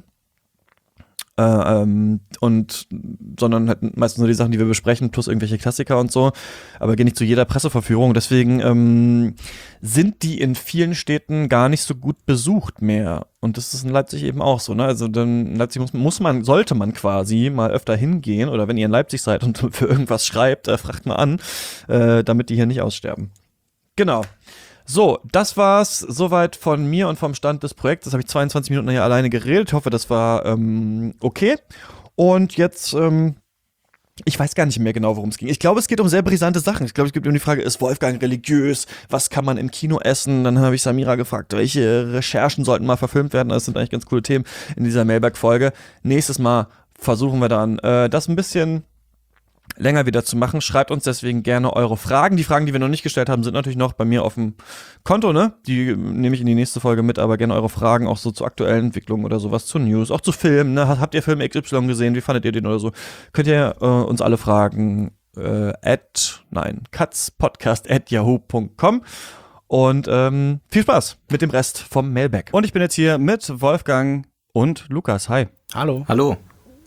Äh, ähm, und sondern halt meistens nur die Sachen, die wir besprechen, plus irgendwelche Klassiker und so, aber gehe nicht zu jeder Presseverführung. Deswegen ähm, sind die in vielen Städten gar nicht so gut besucht mehr. Und das ist in Leipzig eben auch so, ne? Also dann in Leipzig muss, muss man, sollte man quasi mal öfter hingehen, oder wenn ihr in Leipzig seid und für irgendwas schreibt, äh, fragt mal an, äh, damit die hier nicht aussterben. Genau. So, das war's soweit von mir und vom Stand des Projekts. Das habe ich zweiundzwanzig Minuten hier alleine geredet. Ich hoffe, das war ähm, okay. Und jetzt, ähm, ich weiß gar nicht mehr genau, worum es ging. Ich glaube, es geht um sehr brisante Sachen. Ich glaube, es geht um die Frage, ist Wolfgang religiös? Was kann man im Kino essen? Dann habe ich Samira gefragt, welche Recherchen sollten mal verfilmt werden? Das sind eigentlich ganz coole Themen in dieser Mailback-Folge. Nächstes Mal versuchen wir dann, äh, das ein bisschen länger wieder zu machen. Schreibt uns deswegen gerne eure Fragen. Die Fragen, die wir noch nicht gestellt haben, sind natürlich noch bei mir auf dem Konto, ne? Die nehme ich in die nächste Folge mit, aber gerne eure Fragen auch so zu aktuellen Entwicklungen oder sowas, zu News, auch zu Filmen, ne? Habt ihr Film X Y gesehen? Wie fandet ihr den oder so? Könnt ihr äh, uns alle fragen äh, at, nein, katzpodcast at yahoo punkt com und ähm, viel Spaß mit dem Rest vom Mailback. Und ich bin jetzt hier mit Wolfgang und Lukas. Hi. Hallo. Hallo.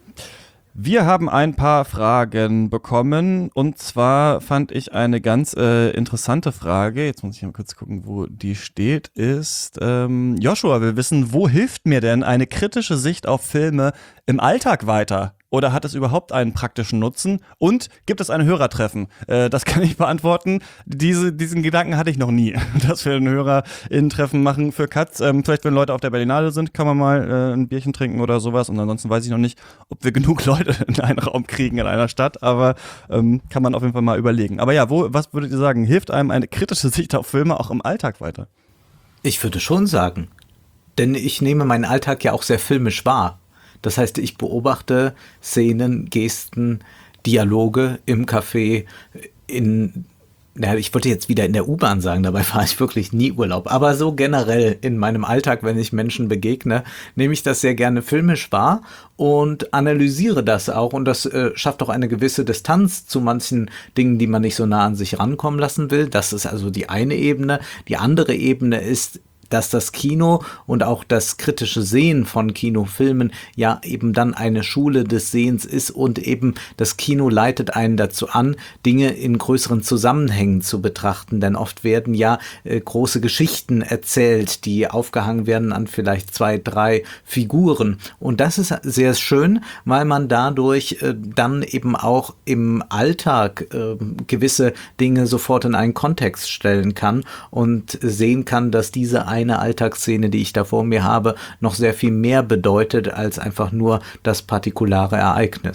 Wir haben ein paar Fragen bekommen und zwar fand ich eine ganz äh, interessante Frage, jetzt muss ich mal kurz gucken, wo die steht, ist ähm, Joshua will wissen, wo hilft mir denn eine kritische Sicht auf Filme im Alltag weiter? Oder hat es überhaupt einen praktischen Nutzen? Und gibt es ein Hörertreffen? Äh, das kann ich beantworten. Diese, diesen Gedanken hatte ich noch nie, dass wir ein HörerInnen-Treffen machen für Katz. Ähm, vielleicht, wenn Leute auf der Berlinale sind, kann man mal äh, ein Bierchen trinken oder sowas. Und ansonsten weiß ich noch nicht, ob wir genug Leute in einen Raum kriegen in einer Stadt. Aber ähm, kann man auf jeden Fall mal überlegen. Aber ja, wo, was würdet ihr sagen? Hilft einem eine kritische Sicht auf Filme auch im Alltag weiter? Ich würde schon sagen. Denn ich nehme meinen Alltag ja auch sehr filmisch wahr. Das heißt, ich beobachte Szenen, Gesten, Dialoge im Café, in, na, ich wollte jetzt wieder in der U-Bahn sagen, dabei fahre ich wirklich nie Urlaub. Aber so generell in meinem Alltag, wenn ich Menschen begegne, nehme ich das sehr gerne filmisch wahr und analysiere das auch. Und das äh, schafft auch eine gewisse Distanz zu manchen Dingen, die man nicht so nah an sich rankommen lassen will. Das ist also die eine Ebene. Die andere Ebene ist, dass das Kino und auch das kritische Sehen von Kinofilmen ja eben dann eine Schule des Sehens ist und eben das Kino leitet einen dazu an, Dinge in größeren Zusammenhängen zu betrachten, denn oft werden ja äh, große Geschichten erzählt, die aufgehangen werden an vielleicht zwei, drei Figuren und das ist sehr schön, weil man dadurch äh, dann eben auch im Alltag äh, gewisse Dinge sofort in einen Kontext stellen kann und sehen kann, dass diese eine Alltagsszene, die ich da vor mir habe, noch sehr viel mehr bedeutet als einfach nur das partikulare Ereignis.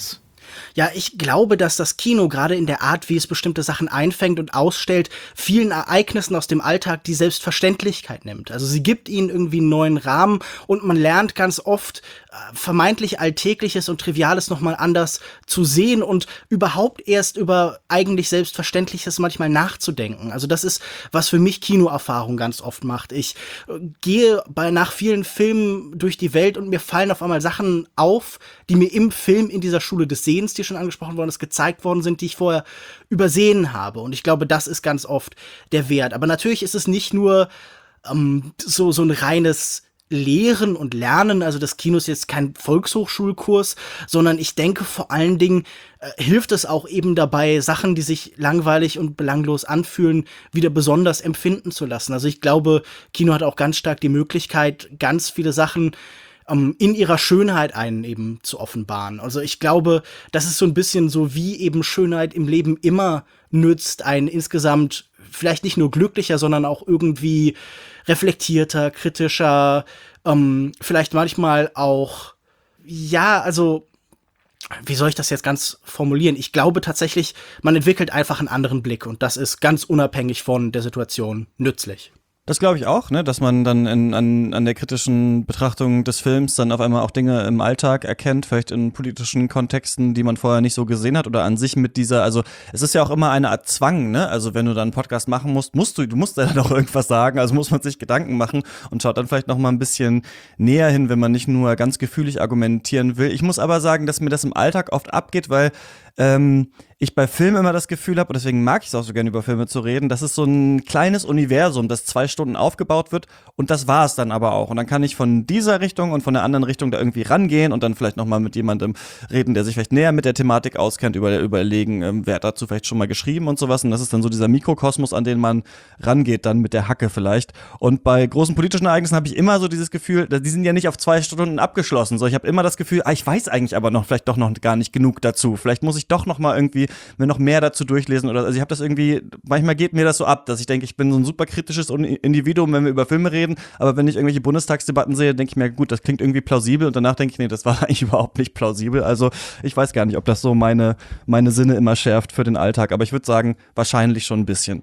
Ja, ich glaube, dass das Kino gerade in der Art, wie es bestimmte Sachen einfängt und ausstellt, vielen Ereignissen aus dem Alltag die Selbstverständlichkeit nimmt. Also sie gibt ihnen irgendwie einen neuen Rahmen und man lernt ganz oft äh, vermeintlich Alltägliches und Triviales nochmal anders zu sehen und überhaupt erst über eigentlich Selbstverständliches manchmal nachzudenken. Also das ist, was für mich Kinoerfahrung ganz oft macht. Ich äh, gehe bei nach vielen Filmen durch die Welt und mir fallen auf einmal Sachen auf, die mir im Film in dieser Schule des Sehens, die schon angesprochen worden ist, gezeigt worden sind, die ich vorher übersehen habe. Und ich glaube, das ist ganz oft der Wert. Aber natürlich ist es nicht nur ähm, so, so ein reines Lehren und Lernen, also das Kino ist jetzt kein Volkshochschulkurs, sondern ich denke vor allen Dingen äh, hilft es auch eben dabei, Sachen, die sich langweilig und belanglos anfühlen, wieder besonders empfinden zu lassen. Also ich glaube, Kino hat auch ganz stark die Möglichkeit, ganz viele Sachen ähm, in ihrer Schönheit einen eben zu offenbaren. Also ich glaube, das ist so ein bisschen so, wie eben Schönheit im Leben immer nützt, einen insgesamt vielleicht nicht nur glücklicher, sondern auch irgendwie reflektierter, kritischer, ähm, vielleicht manchmal auch, ja, also, wie soll ich das jetzt ganz formulieren? Ich glaube tatsächlich, man entwickelt einfach einen anderen Blick und das ist ganz unabhängig von der Situation nützlich. Das glaube ich auch, ne, dass man dann in, an, an der kritischen Betrachtung des Films dann auf einmal auch Dinge im Alltag erkennt, vielleicht in politischen Kontexten, die man vorher nicht so gesehen hat oder an sich mit dieser, also es ist ja auch immer eine Art Zwang, ne, also wenn du dann einen Podcast machen musst, musst du, du musst dann auch irgendwas sagen, also muss man sich Gedanken machen und schaut dann vielleicht noch mal ein bisschen näher hin, wenn man nicht nur ganz gefühlig argumentieren will. Ich muss aber sagen, dass mir das im Alltag oft abgeht, weil ähm, ich bei Filmen immer das Gefühl habe, und deswegen mag ich es auch so gerne über Filme zu reden, das ist so ein kleines Universum, das zwei Stunden aufgebaut wird und das war es dann aber auch. Und dann kann ich von dieser Richtung und von der anderen Richtung da irgendwie rangehen und dann vielleicht nochmal mit jemandem reden, der sich vielleicht näher mit der Thematik auskennt, über, überlegen, ähm, wer hat dazu vielleicht schon mal geschrieben und sowas. Und das ist dann so dieser Mikrokosmos, an den man rangeht, dann mit der Hacke vielleicht. Und bei großen politischen Ereignissen habe ich immer so dieses Gefühl, die sind ja nicht auf zwei Stunden abgeschlossen. So, ich habe immer das Gefühl, ah, ich weiß eigentlich aber noch vielleicht doch noch gar nicht genug dazu. Vielleicht muss ich doch noch mal irgendwie mir noch mehr dazu durchlesen oder, also ich habe das irgendwie, manchmal geht mir das so ab, dass ich denke, ich bin so ein super kritisches Individuum, wenn wir über Filme reden, aber wenn ich irgendwelche Bundestagsdebatten sehe, denke ich mir, gut, das klingt irgendwie plausibel und danach denke ich, nee, das war eigentlich überhaupt nicht plausibel, also ich weiß gar nicht, ob das so meine, meine Sinne immer schärft für den Alltag, aber ich würde sagen, wahrscheinlich schon ein bisschen.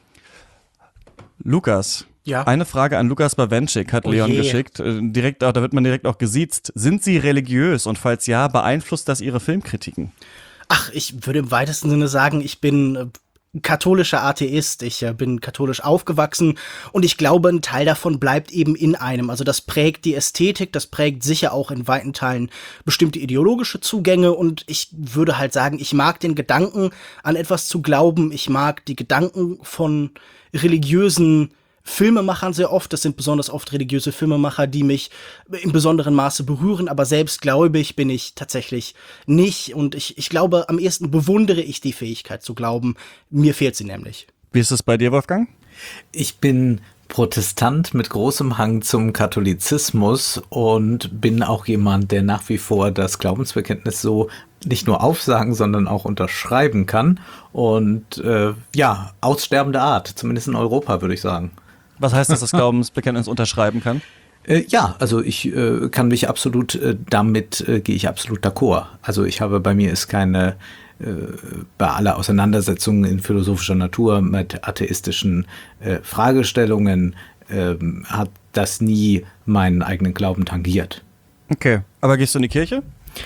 Lukas. Ja. Eine Frage an Lukas Bawenschik hat Oh Leon je. geschickt, äh, direkt auch, da wird man direkt auch gesiezt. Sind Sie religiös und falls ja, beeinflusst das Ihre Filmkritiken? Ach, ich würde im weitesten Sinne sagen, ich bin äh, katholischer Atheist. Ich äh, bin katholisch aufgewachsen und ich glaube, ein Teil davon bleibt eben in einem. Also das prägt die Ästhetik, das prägt sicher auch in weiten Teilen bestimmte ideologische Zugänge und ich würde halt sagen, ich mag den Gedanken, an etwas zu glauben. Ich mag die Gedanken von religiösen Filmemachern sehr oft, das sind besonders oft religiöse Filmemacher, die mich in besonderem Maße berühren, aber selbst gläubig bin ich tatsächlich nicht und ich, ich glaube, am ehesten bewundere ich die Fähigkeit zu glauben, mir fehlt sie nämlich. Wie ist es bei dir, Wolfgang? Ich bin Protestant mit großem Hang zum Katholizismus und bin auch jemand, der nach wie vor das Glaubensbekenntnis so nicht nur aufsagen, sondern auch unterschreiben kann und äh, ja, aussterbende Art, zumindest in Europa, würde ich sagen. Was heißt, dass das Glaubensbekenntnis unterschreiben kann? Äh, ja, also ich äh, kann mich absolut, äh, damit äh, gehe ich absolut d'accord. Also ich habe, bei mir ist keine, äh, bei aller Auseinandersetzung in philosophischer Natur mit atheistischen äh, Fragestellungen, äh, hat das nie meinen eigenen Glauben tangiert. Okay, aber gehst du in die Kirche?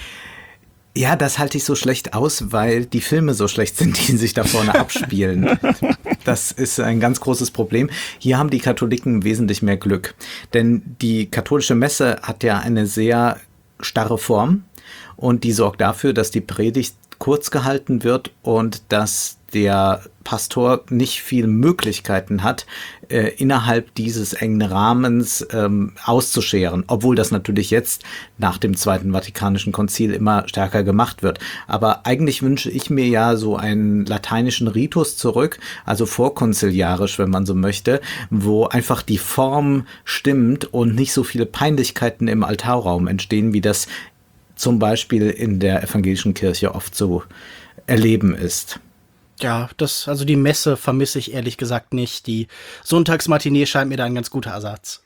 Ja, das halte ich so schlecht aus, weil die Filme so schlecht sind, die sich da vorne abspielen. Das ist ein ganz großes Problem. Hier haben die Katholiken wesentlich mehr Glück. Denn die katholische Messe hat ja eine sehr starre Form und die sorgt dafür, dass die Predigt kurz gehalten wird und dass der Pastor nicht viel Möglichkeiten hat, äh, innerhalb dieses engen Rahmens ähm, auszuscheren, obwohl das natürlich jetzt nach dem Zweiten Vatikanischen Konzil immer stärker gemacht wird. Aber eigentlich wünsche ich mir ja so einen lateinischen Ritus zurück, also vorkonziliarisch, wenn man so möchte, wo einfach die Form stimmt und nicht so viele Peinlichkeiten im Altarraum entstehen, wie das zum Beispiel in der evangelischen Kirche oft so erleben ist. Ja, das, also die Messe vermisse ich ehrlich gesagt nicht. Die Sonntagsmatinee scheint mir da ein ganz guter Ersatz.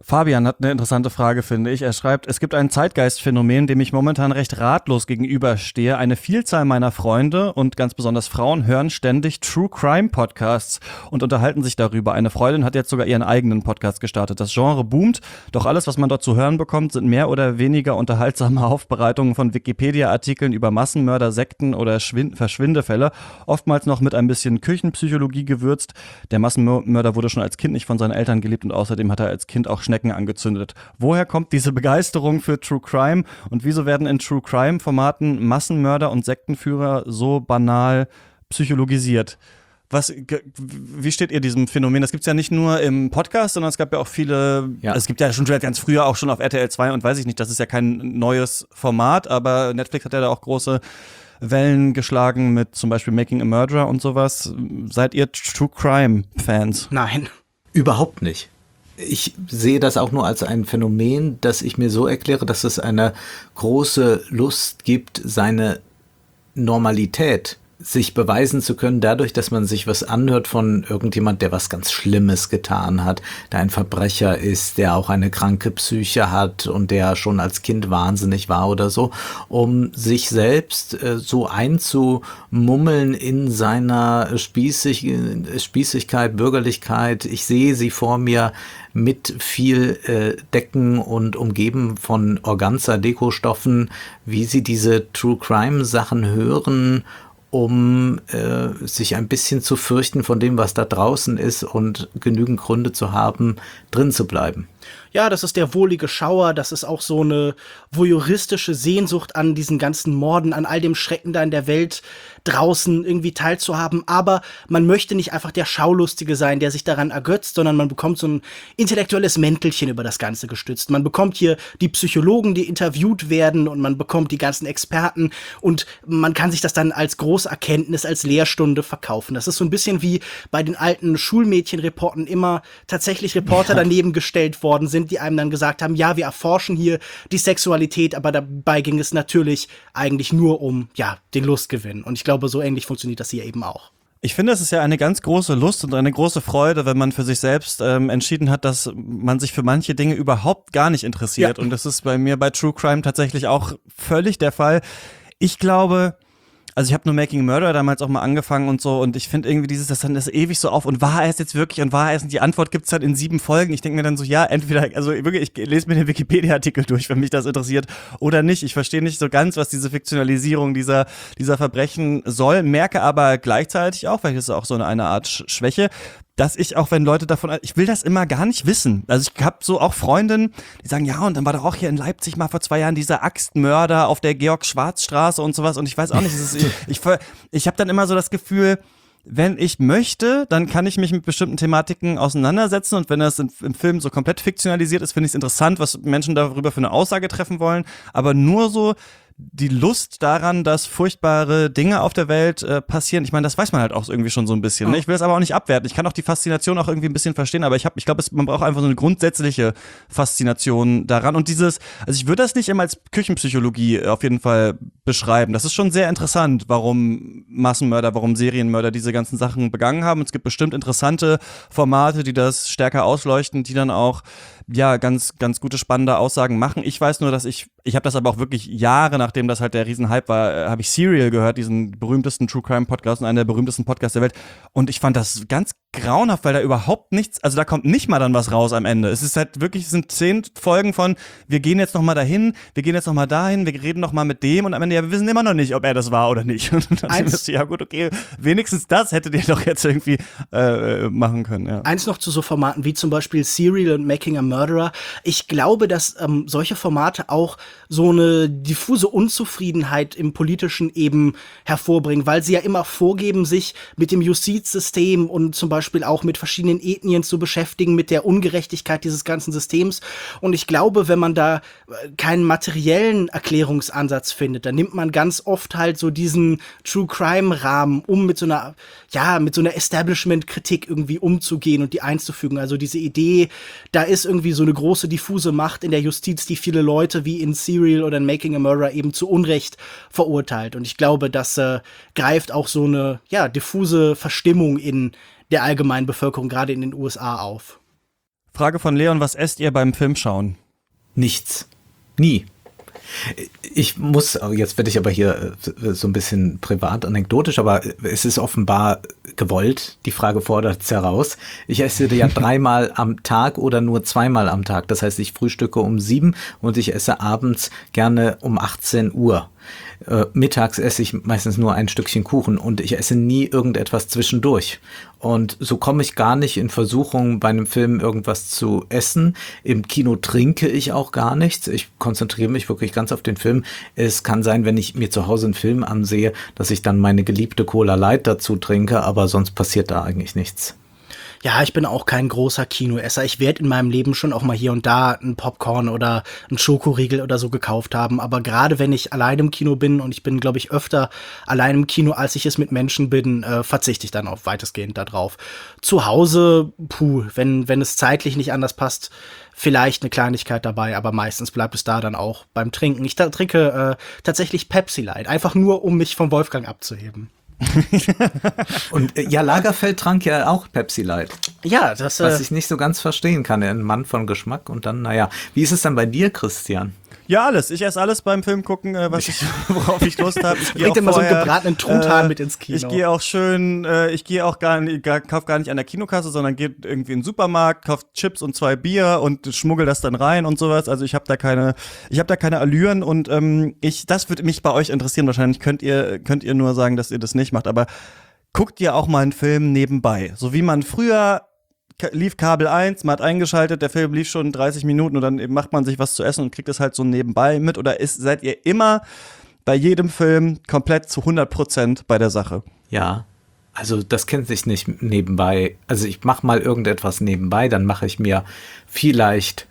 Fabian hat eine interessante Frage, finde ich. Er schreibt, es gibt ein Zeitgeistphänomen, dem ich momentan recht ratlos gegenüberstehe. Eine Vielzahl meiner Freunde und ganz besonders Frauen hören ständig True Crime Podcasts und unterhalten sich darüber. Eine Freundin hat jetzt sogar ihren eigenen Podcast gestartet. Das Genre boomt, doch alles, was man dort zu hören bekommt, sind mehr oder weniger unterhaltsame Aufbereitungen von Wikipedia-Artikeln über Massenmörder, Sekten oder Schwind- Verschwindefälle. Oftmals noch mit ein bisschen Küchenpsychologie gewürzt. Der Massenmörder wurde schon als Kind nicht von seinen Eltern geliebt und außerdem hat er als Kind auch Schnecken angezündet. Woher kommt diese Begeisterung für True Crime und wieso werden in True Crime Formaten Massenmörder und Sektenführer so banal psychologisiert? Was, wie steht ihr diesem Phänomen? Das gibt es ja nicht nur im Podcast, sondern es gab ja auch viele, ja. Es gibt ja schon ganz früher auch schon auf R T L zwei und weiß ich nicht, das ist ja kein neues Format, aber Netflix hat ja da auch große Wellen geschlagen mit zum Beispiel Making a Murderer und sowas. Seid ihr True Crime Fans? Nein. Überhaupt nicht. Ich sehe das auch nur als ein Phänomen, das ich mir so erkläre, dass es eine große Lust gibt, seine Normalität sich beweisen zu können, dadurch, dass man sich was anhört von irgendjemand, der was ganz Schlimmes getan hat, der ein Verbrecher ist, der auch eine kranke Psyche hat und der schon als Kind wahnsinnig war oder so, um sich selbst äh, so einzumummeln in seiner Spießig- Spießigkeit, Bürgerlichkeit. Ich sehe sie vor mir mit viel äh, Decken und umgeben von Organza-Dekostoffen, wie sie diese True-Crime-Sachen hören, um äh, sich ein bisschen zu fürchten von dem, was da draußen ist und genügend Gründe zu haben, drin zu bleiben. Ja, das ist der wohlige Schauer, das ist auch so eine voyeuristische Sehnsucht an diesen ganzen Morden, an all dem Schrecken da in der Welt draußen irgendwie teilzuhaben. Aber man möchte nicht einfach der Schaulustige sein, der sich daran ergötzt, sondern man bekommt so ein intellektuelles Mäntelchen über das Ganze gestützt. Man bekommt hier die Psychologen, die interviewt werden und man bekommt die ganzen Experten und man kann sich das dann als große Erkenntnis, als Lehrstunde verkaufen. Das ist so ein bisschen wie bei den alten Schulmädchenreporten immer tatsächlich Reporter ja. daneben gestellt worden sind, die einem dann gesagt haben, ja, wir erforschen hier die Sexualität, aber dabei ging es natürlich eigentlich nur um, ja, den Lustgewinn. Und ich glaube, so ähnlich funktioniert das hier eben auch. Ich finde, es ist ja eine ganz große Lust und eine große Freude, wenn man für sich selbst ähm, entschieden hat, dass man sich für manche Dinge überhaupt gar nicht interessiert. Ja. Und das ist bei mir bei True Crime tatsächlich auch völlig der Fall. Ich glaube, also ich habe nur Making a Murderer damals auch mal angefangen und so und ich finde irgendwie dieses, das dann ist ewig so auf und war er es jetzt wirklich und war er es und die Antwort gibt's dann in sieben Folgen. Ich denke mir dann so, ja, entweder, also wirklich, ich lese mir den Wikipedia-Artikel durch, wenn mich das interessiert oder nicht. Ich verstehe nicht so ganz, was diese Fiktionalisierung dieser, dieser Verbrechen soll, merke aber gleichzeitig auch, vielleicht ist es auch so eine, eine Art Schwäche, dass ich auch, wenn Leute davon, ich will das immer gar nicht wissen. Also ich habe so auch Freundinnen, die sagen, ja, und dann war doch auch hier in Leipzig mal vor zwei Jahren dieser Axtmörder auf der Georg-Schwarz-Straße und sowas und ich weiß auch nicht, es ist, ich, ich, ich habe dann immer so das Gefühl, wenn ich möchte, dann kann ich mich mit bestimmten Thematiken auseinandersetzen und wenn das im, im Film so komplett fiktionalisiert ist, finde ich es interessant, was Menschen darüber für eine Aussage treffen wollen, aber nur so die Lust daran, dass furchtbare Dinge auf der Welt äh, passieren, ich meine, das weiß man halt auch irgendwie schon so ein bisschen. Ne? Ich will das aber auch nicht abwerten. Ich kann auch die Faszination auch irgendwie ein bisschen verstehen, aber ich habe, ich glaube, man braucht einfach so eine grundsätzliche Faszination daran. Und dieses, also ich würde das nicht immer als Küchenpsychologie auf jeden Fall beschreiben. Das ist schon sehr interessant, warum Massenmörder, warum Serienmörder diese ganzen Sachen begangen haben. Es gibt bestimmt interessante Formate, die das stärker ausleuchten, die dann auch ja ganz ganz gute spannende Aussagen machen. Ich weiß nur, dass ich ich habe das aber auch wirklich Jahre nachdem das halt der Riesenhype war, habe ich Serial gehört, diesen berühmtesten True Crime Podcast und einen der berühmtesten Podcasts der Welt und ich fand das ganz grauenhaft, weil da überhaupt nichts, also da kommt nicht mal dann was raus am Ende. Es ist halt wirklich, es sind zehn Folgen von, wir gehen jetzt noch mal dahin, wir gehen jetzt noch mal dahin, wir reden noch mal mit dem und am Ende, ja, wir wissen immer noch nicht, ob er das war oder nicht. Und dann Eins, ja gut, okay, wenigstens das hättet ihr doch jetzt irgendwie äh, machen können. Ja. Eins noch zu so Formaten wie zum Beispiel Serial und Making a Murderer. Ich glaube, dass ähm, solche Formate auch so eine diffuse Unzufriedenheit im Politischen eben hervorbringen, weil sie ja immer vorgeben, sich mit dem Justizsystem und zum Beispiel auch mit verschiedenen Ethnien zu beschäftigen, mit der Ungerechtigkeit dieses ganzen Systems. Und ich glaube, wenn man da keinen materiellen Erklärungsansatz findet, dann nimmt man ganz oft halt so diesen True-Crime-Rahmen, um mit so einer, ja, mit so einer Establishment-Kritik irgendwie umzugehen und die einzufügen. Also diese Idee, da ist irgendwie so eine große diffuse Macht in der Justiz, die viele Leute wie in Serial oder in Making a Murderer eben zu Unrecht verurteilt. Und ich glaube, das äh, greift auch so eine, ja, diffuse Verstimmung in der allgemeinen Bevölkerung, gerade in den U S A, auf. Frage von Leon, was esst ihr beim Filmschauen? Nichts. Nie. Ich muss, jetzt werde ich aber hier so ein bisschen privat anekdotisch, aber es ist offenbar gewollt, die Frage fordert es heraus. Ich esse ja dreimal am Tag oder nur zweimal am Tag. Das heißt, ich frühstücke um sieben und ich esse abends gerne um achtzehn Uhr. Äh, mittags esse ich meistens nur ein Stückchen Kuchen und ich esse nie irgendetwas zwischendurch. Und so komme ich gar nicht in Versuchung, bei einem Film irgendwas zu essen. Im Kino trinke ich auch gar nichts. Ich konzentriere mich wirklich ganz auf den Film. Es kann sein, wenn ich mir zu Hause einen Film ansehe, dass ich dann meine geliebte Cola Light dazu trinke, aber sonst passiert da eigentlich nichts. Ja, ich bin auch kein großer Kinoesser. Ich werde in meinem Leben schon auch mal hier und da ein Popcorn oder ein Schokoriegel oder so gekauft haben. Aber gerade wenn ich allein im Kino bin, und ich bin, glaube ich, öfter allein im Kino, als ich es mit Menschen bin, äh, verzichte ich dann auch weitestgehend darauf. Zu Hause, puh, wenn, wenn es zeitlich nicht anders passt, vielleicht eine Kleinigkeit dabei, aber meistens bleibt es da dann auch beim Trinken. Ich da, trinke äh, tatsächlich Pepsi Light, einfach nur, um mich vom Wolfgang abzuheben. Und äh, ja, Lagerfeld trank ja auch Pepsi Light. Ja, das äh, was ich nicht so ganz verstehen kann. Ein Mann von Geschmack und dann, naja. Wie ist es dann bei dir, Christian? Ja, alles. Ich esse alles beim Film gucken, äh, was ich, worauf ich Lust habe. Ich bringt immer so einen gebratenen Truthahn äh, mit ins Kino. Ich gehe auch schön, äh, ich gehe auch gar nicht, gar, kauf gar nicht an der Kinokasse, sondern gehe irgendwie in den Supermarkt, kauf Chips und zwei Bier und schmuggel das dann rein und sowas. Also ich habe da keine, ich habe da keine Allüren und ähm, ich, das würde mich bei euch interessieren. Wahrscheinlich könnt ihr, könnt ihr nur sagen, dass ihr das nicht macht. Aber guckt ihr auch mal einen Film nebenbei, so wie man früher lief Kabel eins, man hat eingeschaltet, der Film lief schon dreißig Minuten und dann eben macht man sich was zu essen und kriegt es halt so nebenbei mit, oder ist, seid ihr immer bei jedem Film komplett zu hundert Prozent bei der Sache? Ja, also das kennt sich nicht nebenbei. Also ich mache mal irgendetwas nebenbei, dann mache ich mir vielleicht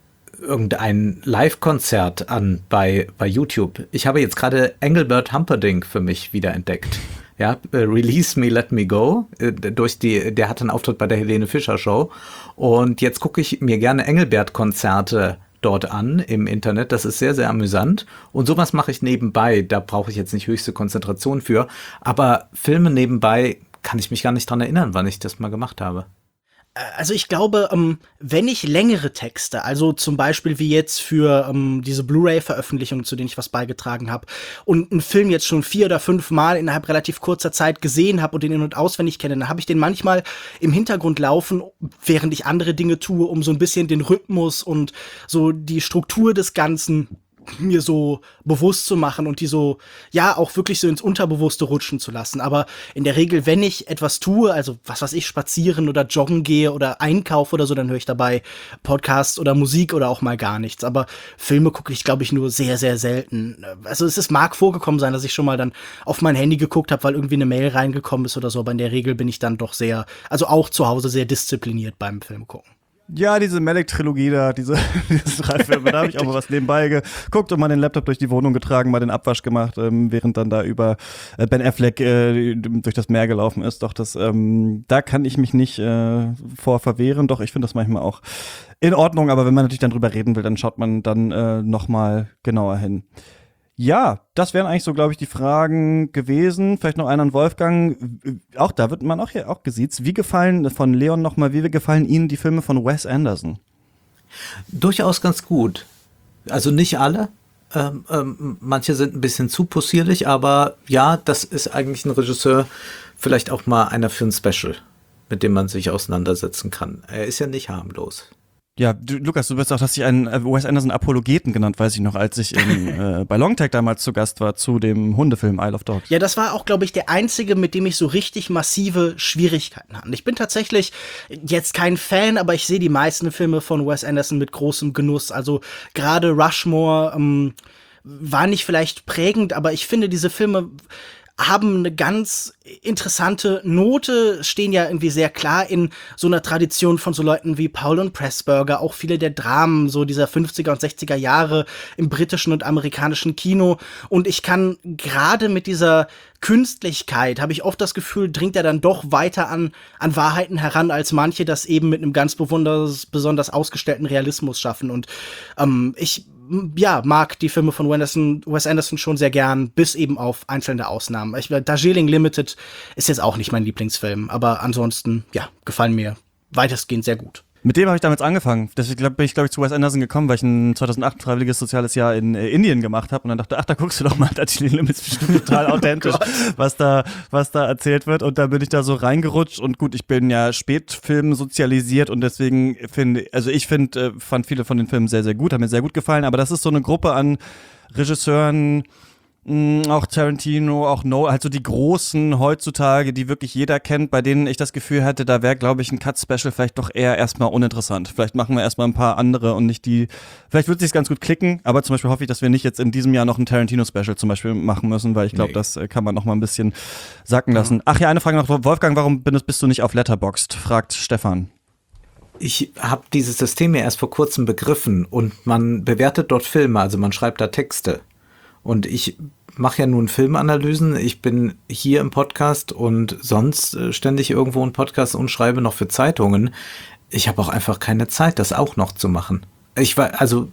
irgendein Live-Konzert an bei, bei YouTube. Ich habe jetzt gerade Engelbert Humperdinck für mich wiederentdeckt. Ja, uh, Release Me, Let Me Go, uh, durch die, der hat einen Auftritt bei der Helene Fischer Show und jetzt gucke ich mir gerne Engelbert-Konzerte dort an im Internet, das ist sehr, sehr amüsant und sowas mache ich nebenbei, da brauche ich jetzt nicht höchste Konzentration für, aber Filme nebenbei kann ich mich gar nicht dran erinnern, wann ich das mal gemacht habe. Also ich glaube, ähm, wenn ich längere Texte, also zum Beispiel wie jetzt für ähm, diese Blu-ray-Veröffentlichungen, zu denen ich was beigetragen habe, und einen Film jetzt schon vier oder fünf Mal innerhalb relativ kurzer Zeit gesehen habe und den in- und auswendig kenne, dann habe ich den manchmal im Hintergrund laufen, während ich andere Dinge tue, um so ein bisschen den Rhythmus und so die Struktur des Ganzen mir so bewusst zu machen und die so, ja, auch wirklich so ins Unterbewusste rutschen zu lassen. Aber in der Regel, wenn ich etwas tue, also was weiß ich, spazieren oder joggen gehe oder einkaufe oder so, dann höre ich dabei Podcasts oder Musik oder auch mal gar nichts. Aber Filme gucke ich, glaube ich, nur sehr, sehr selten. Also es ist, mag vorgekommen sein, dass ich schon mal dann auf mein Handy geguckt habe, weil irgendwie eine Mail reingekommen ist oder so. Aber in der Regel bin ich dann doch sehr, also auch zu Hause sehr diszipliniert beim Film gucken. Ja, diese Malick-Trilogie da, diese, diese drei Filme, da habe ich auch mal was nebenbei geguckt und mal den Laptop durch die Wohnung getragen, mal den Abwasch gemacht, ähm, während dann da über äh, Ben Affleck äh, durch das Meer gelaufen ist. Doch, das, ähm, da kann ich mich nicht äh, vor verwehren. Doch, ich finde das manchmal auch in Ordnung, aber wenn man natürlich dann drüber reden will, dann schaut man dann äh, noch mal genauer hin. Ja, das wären eigentlich so, glaube ich, die Fragen gewesen. Vielleicht noch einer an Wolfgang. Auch da wird man auch hier auch gesiezt. Wie gefallen, von Leon nochmal, wie gefallen Ihnen die Filme von Wes Anderson? Durchaus ganz gut. Also nicht alle. Ähm, ähm, manche sind ein bisschen zu possierlich, aber ja, das ist eigentlich ein Regisseur, vielleicht auch mal einer für ein Special, mit dem man sich auseinandersetzen kann. Er ist ja nicht harmlos. Ja, du, Lukas, du wirst auch, dass ich einen Wes Anderson Apologeten genannt, weiß ich noch, als ich in, äh, bei Longtake damals zu Gast war zu dem Hundefilm Isle of Dogs. Ja, das war auch, glaube ich, der einzige, mit dem ich so richtig massive Schwierigkeiten hatte. Ich bin tatsächlich jetzt kein Fan, aber ich sehe die meisten Filme von Wes Anderson mit großem Genuss. Also gerade Rushmore ähm, war nicht vielleicht prägend, aber ich finde, diese Filme haben eine ganz interessante Note, stehen ja irgendwie sehr klar in so einer Tradition von so Leuten wie Paul und Pressburger, auch viele der Dramen so dieser fünfziger und sechziger Jahre im britischen und amerikanischen Kino. Und ich kann gerade mit dieser Künstlichkeit, habe ich oft das Gefühl, dringt er dann doch weiter an, an Wahrheiten heran, als manche das eben mit einem ganz besonders, besonders ausgestellten Realismus schaffen. Und ähm, ich ja, mag die Filme von Wes Anderson, Wes Anderson schon sehr gern, bis eben auf einzelne Ausnahmen. Ich, Darjeeling Limited ist jetzt auch nicht mein Lieblingsfilm, aber ansonsten, ja, gefallen mir weitestgehend sehr gut. Mit dem habe ich damals angefangen. Deswegen glaub, bin ich, glaube ich, zu Wes Anderson gekommen, weil ich ein zweitausendacht ein freiwilliges soziales Jahr in äh, Indien gemacht habe und dann dachte, ach, da guckst du doch mal, Darjeeling Limited ist bestimmt total authentisch, was da, was da erzählt wird. Und dann bin ich da so reingerutscht und gut, ich bin ja Spätfilm sozialisiert und deswegen finde, also ich finde, äh, fand viele von den Filmen sehr, sehr gut, haben mir sehr gut gefallen, aber das ist so eine Gruppe an Regisseuren, mh, auch Tarantino, auch No, halt so die großen heutzutage, die wirklich jeder kennt, bei denen ich das Gefühl hatte, da wäre, glaube ich, ein Cut-Special vielleicht doch eher erstmal uninteressant. Vielleicht machen wir erstmal ein paar andere und nicht die, vielleicht wird es sich ganz gut klicken, aber zum Beispiel hoffe ich, dass wir nicht jetzt in diesem Jahr noch ein Tarantino-Special zum Beispiel machen müssen, weil ich glaube, nee. das äh, kann man noch mal ein bisschen sacken lassen. Ach ja, eine Frage noch, Wolfgang, warum bist du nicht auf Letterboxd? Fragt Stefan. Ich habe dieses System ja erst vor kurzem begriffen und man bewertet dort Filme, also man schreibt da Texte. Und ich mache ja nun Filmanalysen, ich bin hier im Podcast und sonst ständig irgendwo einen Podcast und schreibe noch für Zeitungen. Ich habe auch einfach keine Zeit, das auch noch zu machen. Ich war, also,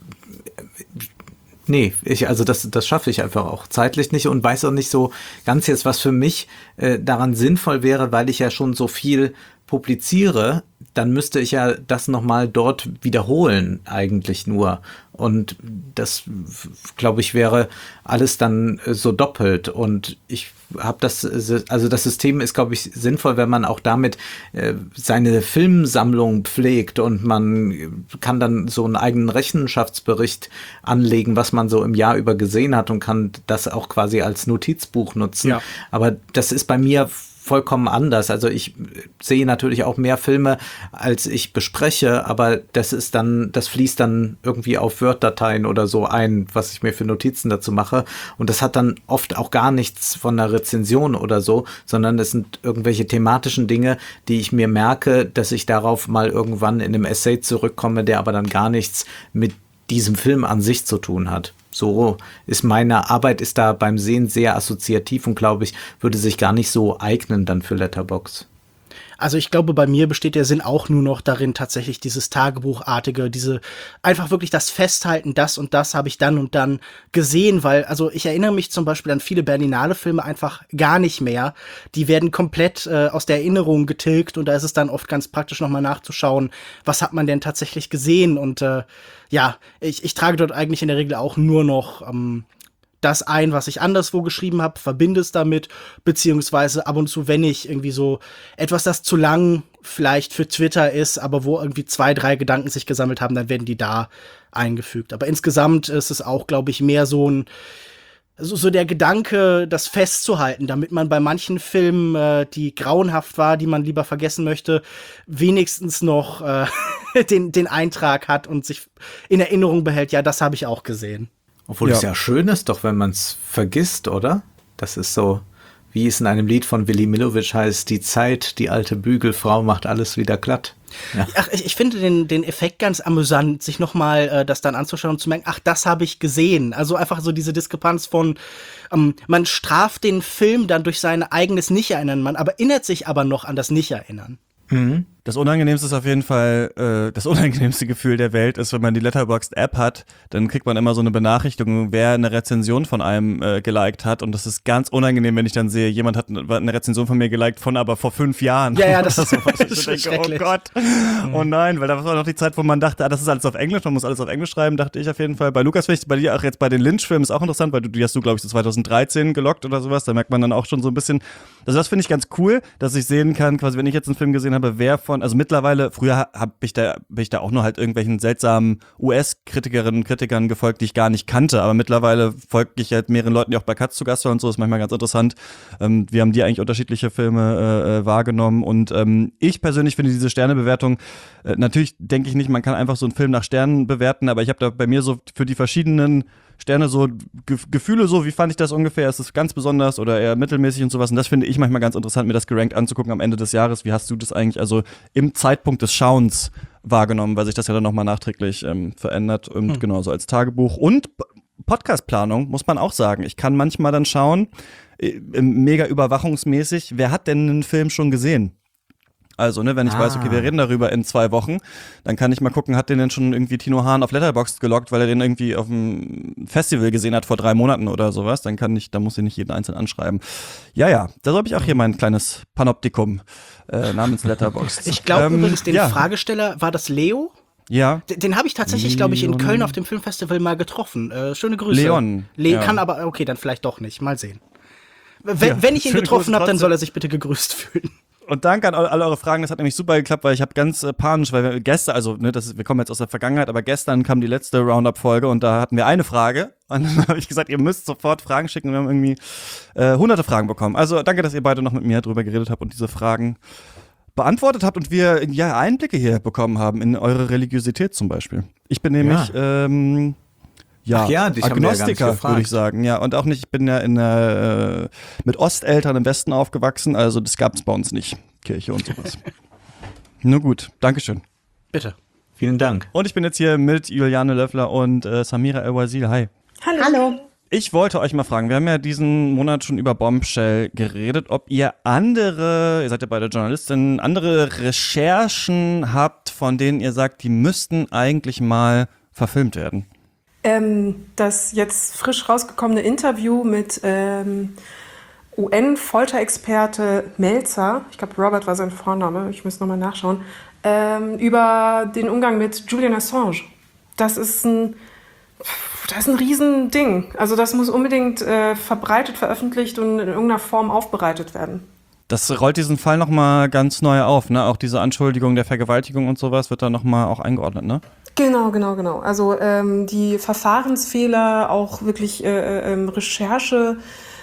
nee, ich, also das, das schaffe ich einfach auch zeitlich nicht und weiß auch nicht so ganz jetzt, was für mich äh, daran sinnvoll wäre, weil ich ja schon so viel publiziere, dann müsste ich ja das nochmal dort wiederholen eigentlich nur. Und das, glaube ich, wäre alles dann so doppelt. Und ich habe das, also das System ist, glaube ich, sinnvoll, wenn man auch damit äh, seine Filmsammlung pflegt und man kann dann so einen eigenen Rechenschaftsbericht anlegen, was man so im Jahr über gesehen hat und kann das auch quasi als Notizbuch nutzen. Ja. Aber das ist bei mir vollkommen anders. Also ich sehe natürlich auch mehr Filme, als ich bespreche, aber das ist dann, das fließt dann irgendwie auf Word-Dateien oder so ein, was ich mir für Notizen dazu mache. Und das hat dann oft auch gar nichts von einer Rezension oder so, sondern es sind irgendwelche thematischen Dinge, die ich mir merke, dass ich darauf mal irgendwann in einem Essay zurückkomme, der aber dann gar nichts mit diesem Film an sich zu tun hat. So ist meine Arbeit ist da beim Sehen sehr assoziativ und glaube ich, würde sich gar nicht so eignen dann für Letterboxd. Also ich glaube, bei mir besteht der Sinn auch nur noch darin, tatsächlich dieses Tagebuchartige, diese einfach wirklich das Festhalten, das und das habe ich dann und dann gesehen, weil, also ich erinnere mich zum Beispiel an viele Berlinale-Filme einfach gar nicht mehr. Die werden komplett äh, aus der Erinnerung getilgt und da ist es dann oft ganz praktisch, nochmal nachzuschauen, was hat man denn tatsächlich gesehen und äh, ja, ich, ich trage dort eigentlich in der Regel auch nur noch ähm, das ein, was ich anderswo geschrieben habe, verbinde es damit, beziehungsweise ab und zu, wenn ich irgendwie so etwas, das zu lang vielleicht für Twitter ist, aber wo irgendwie zwei, drei Gedanken sich gesammelt haben, dann werden die da eingefügt. Aber insgesamt ist es auch, glaube ich, mehr so ein so, so der Gedanke, das festzuhalten, damit man bei manchen Filmen, äh, die grauenhaft war, die man lieber vergessen möchte, wenigstens noch äh, den, den Eintrag hat und sich in Erinnerung behält, ja, das habe ich auch gesehen. Obwohl ja. es ja schön ist, doch wenn man es vergisst, oder? Das ist so, wie es in einem Lied von Willy Milovic heißt, die Zeit, die alte Bügelfrau macht alles wieder glatt. Ja. Ach, ich, ich finde den, den Effekt ganz amüsant, sich nochmal äh, das dann anzuschauen und zu merken, ach, das habe ich gesehen. Also einfach so diese Diskrepanz von, ähm, man straft den Film dann durch sein eigenes Nicht-Erinnern, man aber erinnert sich aber noch an das Nicht-Erinnern. Mhm. Das Unangenehmste ist auf jeden Fall, äh, das unangenehmste Gefühl der Welt ist, wenn man die Letterboxd-App hat, dann kriegt man immer so eine Benachrichtigung, wer eine Rezension von einem äh, geliked hat und das ist ganz unangenehm, wenn ich dann sehe, jemand hat eine Rezension von mir geliked von aber vor fünf Jahren. Ja, ja, das ist, so, das ist denke, schrecklich. Oh Gott, mhm. oh nein, weil da war noch die Zeit, wo man dachte, ah, das ist alles auf Englisch, man muss alles auf Englisch schreiben, dachte ich auf jeden Fall. Bei Lukas, bei dir auch jetzt bei den Lynch-Filmen ist auch interessant, weil du, die hast du, glaube ich, so zwanzig dreizehn gelockt oder sowas, da merkt man dann auch schon so ein bisschen, also das finde ich ganz cool, dass ich sehen kann, quasi wenn ich jetzt einen Film gesehen habe, wer von, also mittlerweile früher hab ich da, bin ich da auch nur halt irgendwelchen seltsamen U S-Kritikerinnen und Kritikern gefolgt, die ich gar nicht kannte. Aber mittlerweile folge ich halt mehreren Leuten, die auch bei Katz zu Gast waren und so. Das ist manchmal ganz interessant. Ähm, wie haben die eigentlich unterschiedliche Filme äh, wahrgenommen? Und ähm, ich persönlich finde diese Sternebewertung, äh, natürlich denke ich nicht, man kann einfach so einen Film nach Sternen bewerten, aber ich habe da bei mir so für die verschiedenen Sterne so Ge- Gefühle so, wie fand ich das ungefähr? Ist es ganz besonders oder eher mittelmäßig und sowas? Und das finde ich manchmal ganz interessant, mir das gerankt anzugucken am Ende des Jahres. Wie hast du das eigentlich also im Zeitpunkt des Schauens wahrgenommen, weil sich das ja dann nochmal nachträglich ähm, verändert und hm. genau so als Tagebuch. Und P- Podcast-Planung muss man auch sagen. Ich kann manchmal dann schauen, äh, mega überwachungsmäßig, wer hat denn einen Film schon gesehen? Also, ne, wenn ich ah. weiß, okay, wir reden darüber in zwei Wochen, dann kann ich mal gucken, hat den denn schon irgendwie Tino Hahn auf Letterboxd gelockt, weil er den irgendwie auf dem Festival gesehen hat vor drei Monaten oder sowas. Dann kann ich, dann muss ich nicht jeden einzeln anschreiben. Ja, ja, da habe ich auch hier mein kleines Panoptikum äh, namens Letterboxd. Ich glaube ähm, übrigens, den ja. Fragesteller, war das Leo? Ja. Den, den habe ich tatsächlich, glaube ich, in Köln auf dem Filmfestival mal getroffen. Äh, schöne Grüße. Leon. Le- ja. Kann aber, okay, dann vielleicht doch nicht. Mal sehen. Wenn, ja, wenn ich ihn getroffen habe, dann soll er sich bitte gegrüßt fühlen. Und danke an alle eure Fragen, das hat nämlich super geklappt, weil ich habe ganz äh, panisch, weil wir gestern, also ne, das ist, wir kommen jetzt aus der Vergangenheit, aber gestern kam die letzte Roundup-Folge und da hatten wir eine Frage und dann habe ich gesagt, ihr müsst sofort Fragen schicken und wir haben irgendwie äh, hunderte Fragen bekommen. Also danke, dass ihr beide noch mit mir drüber geredet habt und diese Fragen beantwortet habt und wir ja Einblicke hier bekommen haben in eure Religiosität zum Beispiel. Ich bin nämlich ja. ähm, Ja, Ach ja, dich Agnostiker, haben wir ja würde ich sagen. Ja, und auch nicht, ich bin ja in der, äh, mit Osteltern im Westen aufgewachsen, also das gab es bei uns nicht, Kirche und sowas. Nur gut, Dankeschön. Bitte. Vielen Dank. Und ich bin jetzt hier mit Juliane Löffler und äh, Samira El-Wazil. Hi. Hallo. Hallo. Ich wollte euch mal fragen, wir haben ja diesen Monat schon über Bombshell geredet, ob ihr andere, ihr seid ja beide Journalistinnen, andere Recherchen habt, von denen ihr sagt, die müssten eigentlich mal verfilmt werden. Ähm, das jetzt frisch rausgekommene Interview mit ähm, U N-Folterexperte Melzer, ich glaube Robert war sein Vorname, ich muss nochmal nachschauen, ähm, über den Umgang mit Julian Assange. Das ist ein, das ist ein Riesending. Also das muss unbedingt äh, verbreitet, veröffentlicht und in irgendeiner Form aufbereitet werden. Das rollt diesen Fall nochmal ganz neu auf, ne? Auch diese Anschuldigung der Vergewaltigung und sowas wird da nochmal auch eingeordnet, ne? Genau, genau, genau. Also ähm, die Verfahrensfehler, auch wirklich äh, äh, Recherche,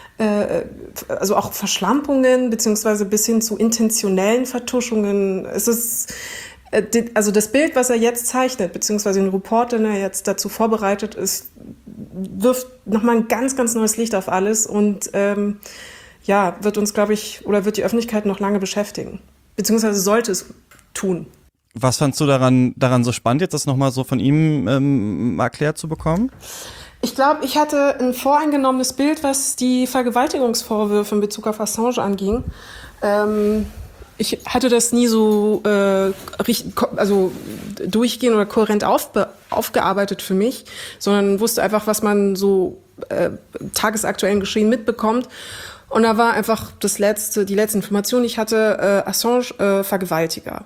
äh, also auch Verschlampungen beziehungsweise bis hin zu intentionellen Vertuschungen. Es ist äh, die, also das Bild, was er jetzt zeichnet, beziehungsweise den Report, den er jetzt dazu vorbereitet ist, wirft nochmal ein ganz, ganz neues Licht auf alles und ähm, ja, wird uns, glaube ich, oder wird die Öffentlichkeit noch lange beschäftigen, beziehungsweise sollte es tun. Was fandst du daran, daran so spannend, jetzt das nochmal so von ihm ähm, erklärt zu bekommen? Ich glaube, ich hatte ein voreingenommenes Bild, was die Vergewaltigungsvorwürfe in Bezug auf Assange anging. Ähm, ich hatte das nie so äh, also durchgehend oder kohärent aufbe- aufgearbeitet für mich, sondern wusste einfach, was man so äh, tagesaktuellen Geschehen mitbekommt. Und da war einfach das letzte, die letzte Information, die ich hatte, äh, Assange äh, Vergewaltiger.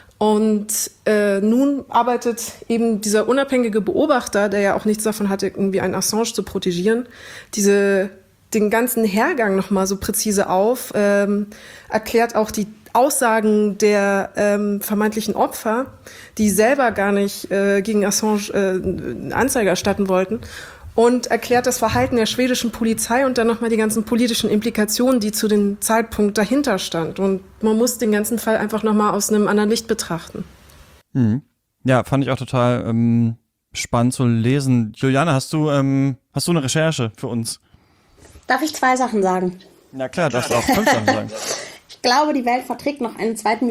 Und äh, nun arbeitet eben dieser unabhängige Beobachter, der ja auch nichts davon hatte, irgendwie einen Assange zu protegieren, diese, den ganzen Hergang nochmal so präzise auf, ähm, erklärt auch die Aussagen der ähm, vermeintlichen Opfer, die selber gar nicht äh, gegen Assange äh, eine Anzeige erstatten wollten. Und erklärt das Verhalten der schwedischen Polizei und dann nochmal die ganzen politischen Implikationen, die zu dem Zeitpunkt dahinter stand. Und man muss den ganzen Fall einfach nochmal aus einem anderen Licht betrachten. Mhm. Ja, fand ich auch total ähm, spannend zu lesen. Juliane, hast du, ähm, hast du eine Recherche für uns? Darf ich zwei Sachen sagen? Na klar, darfst du auch fünf Sachen sagen. Ich glaube, die Welt verträgt noch einen zweiten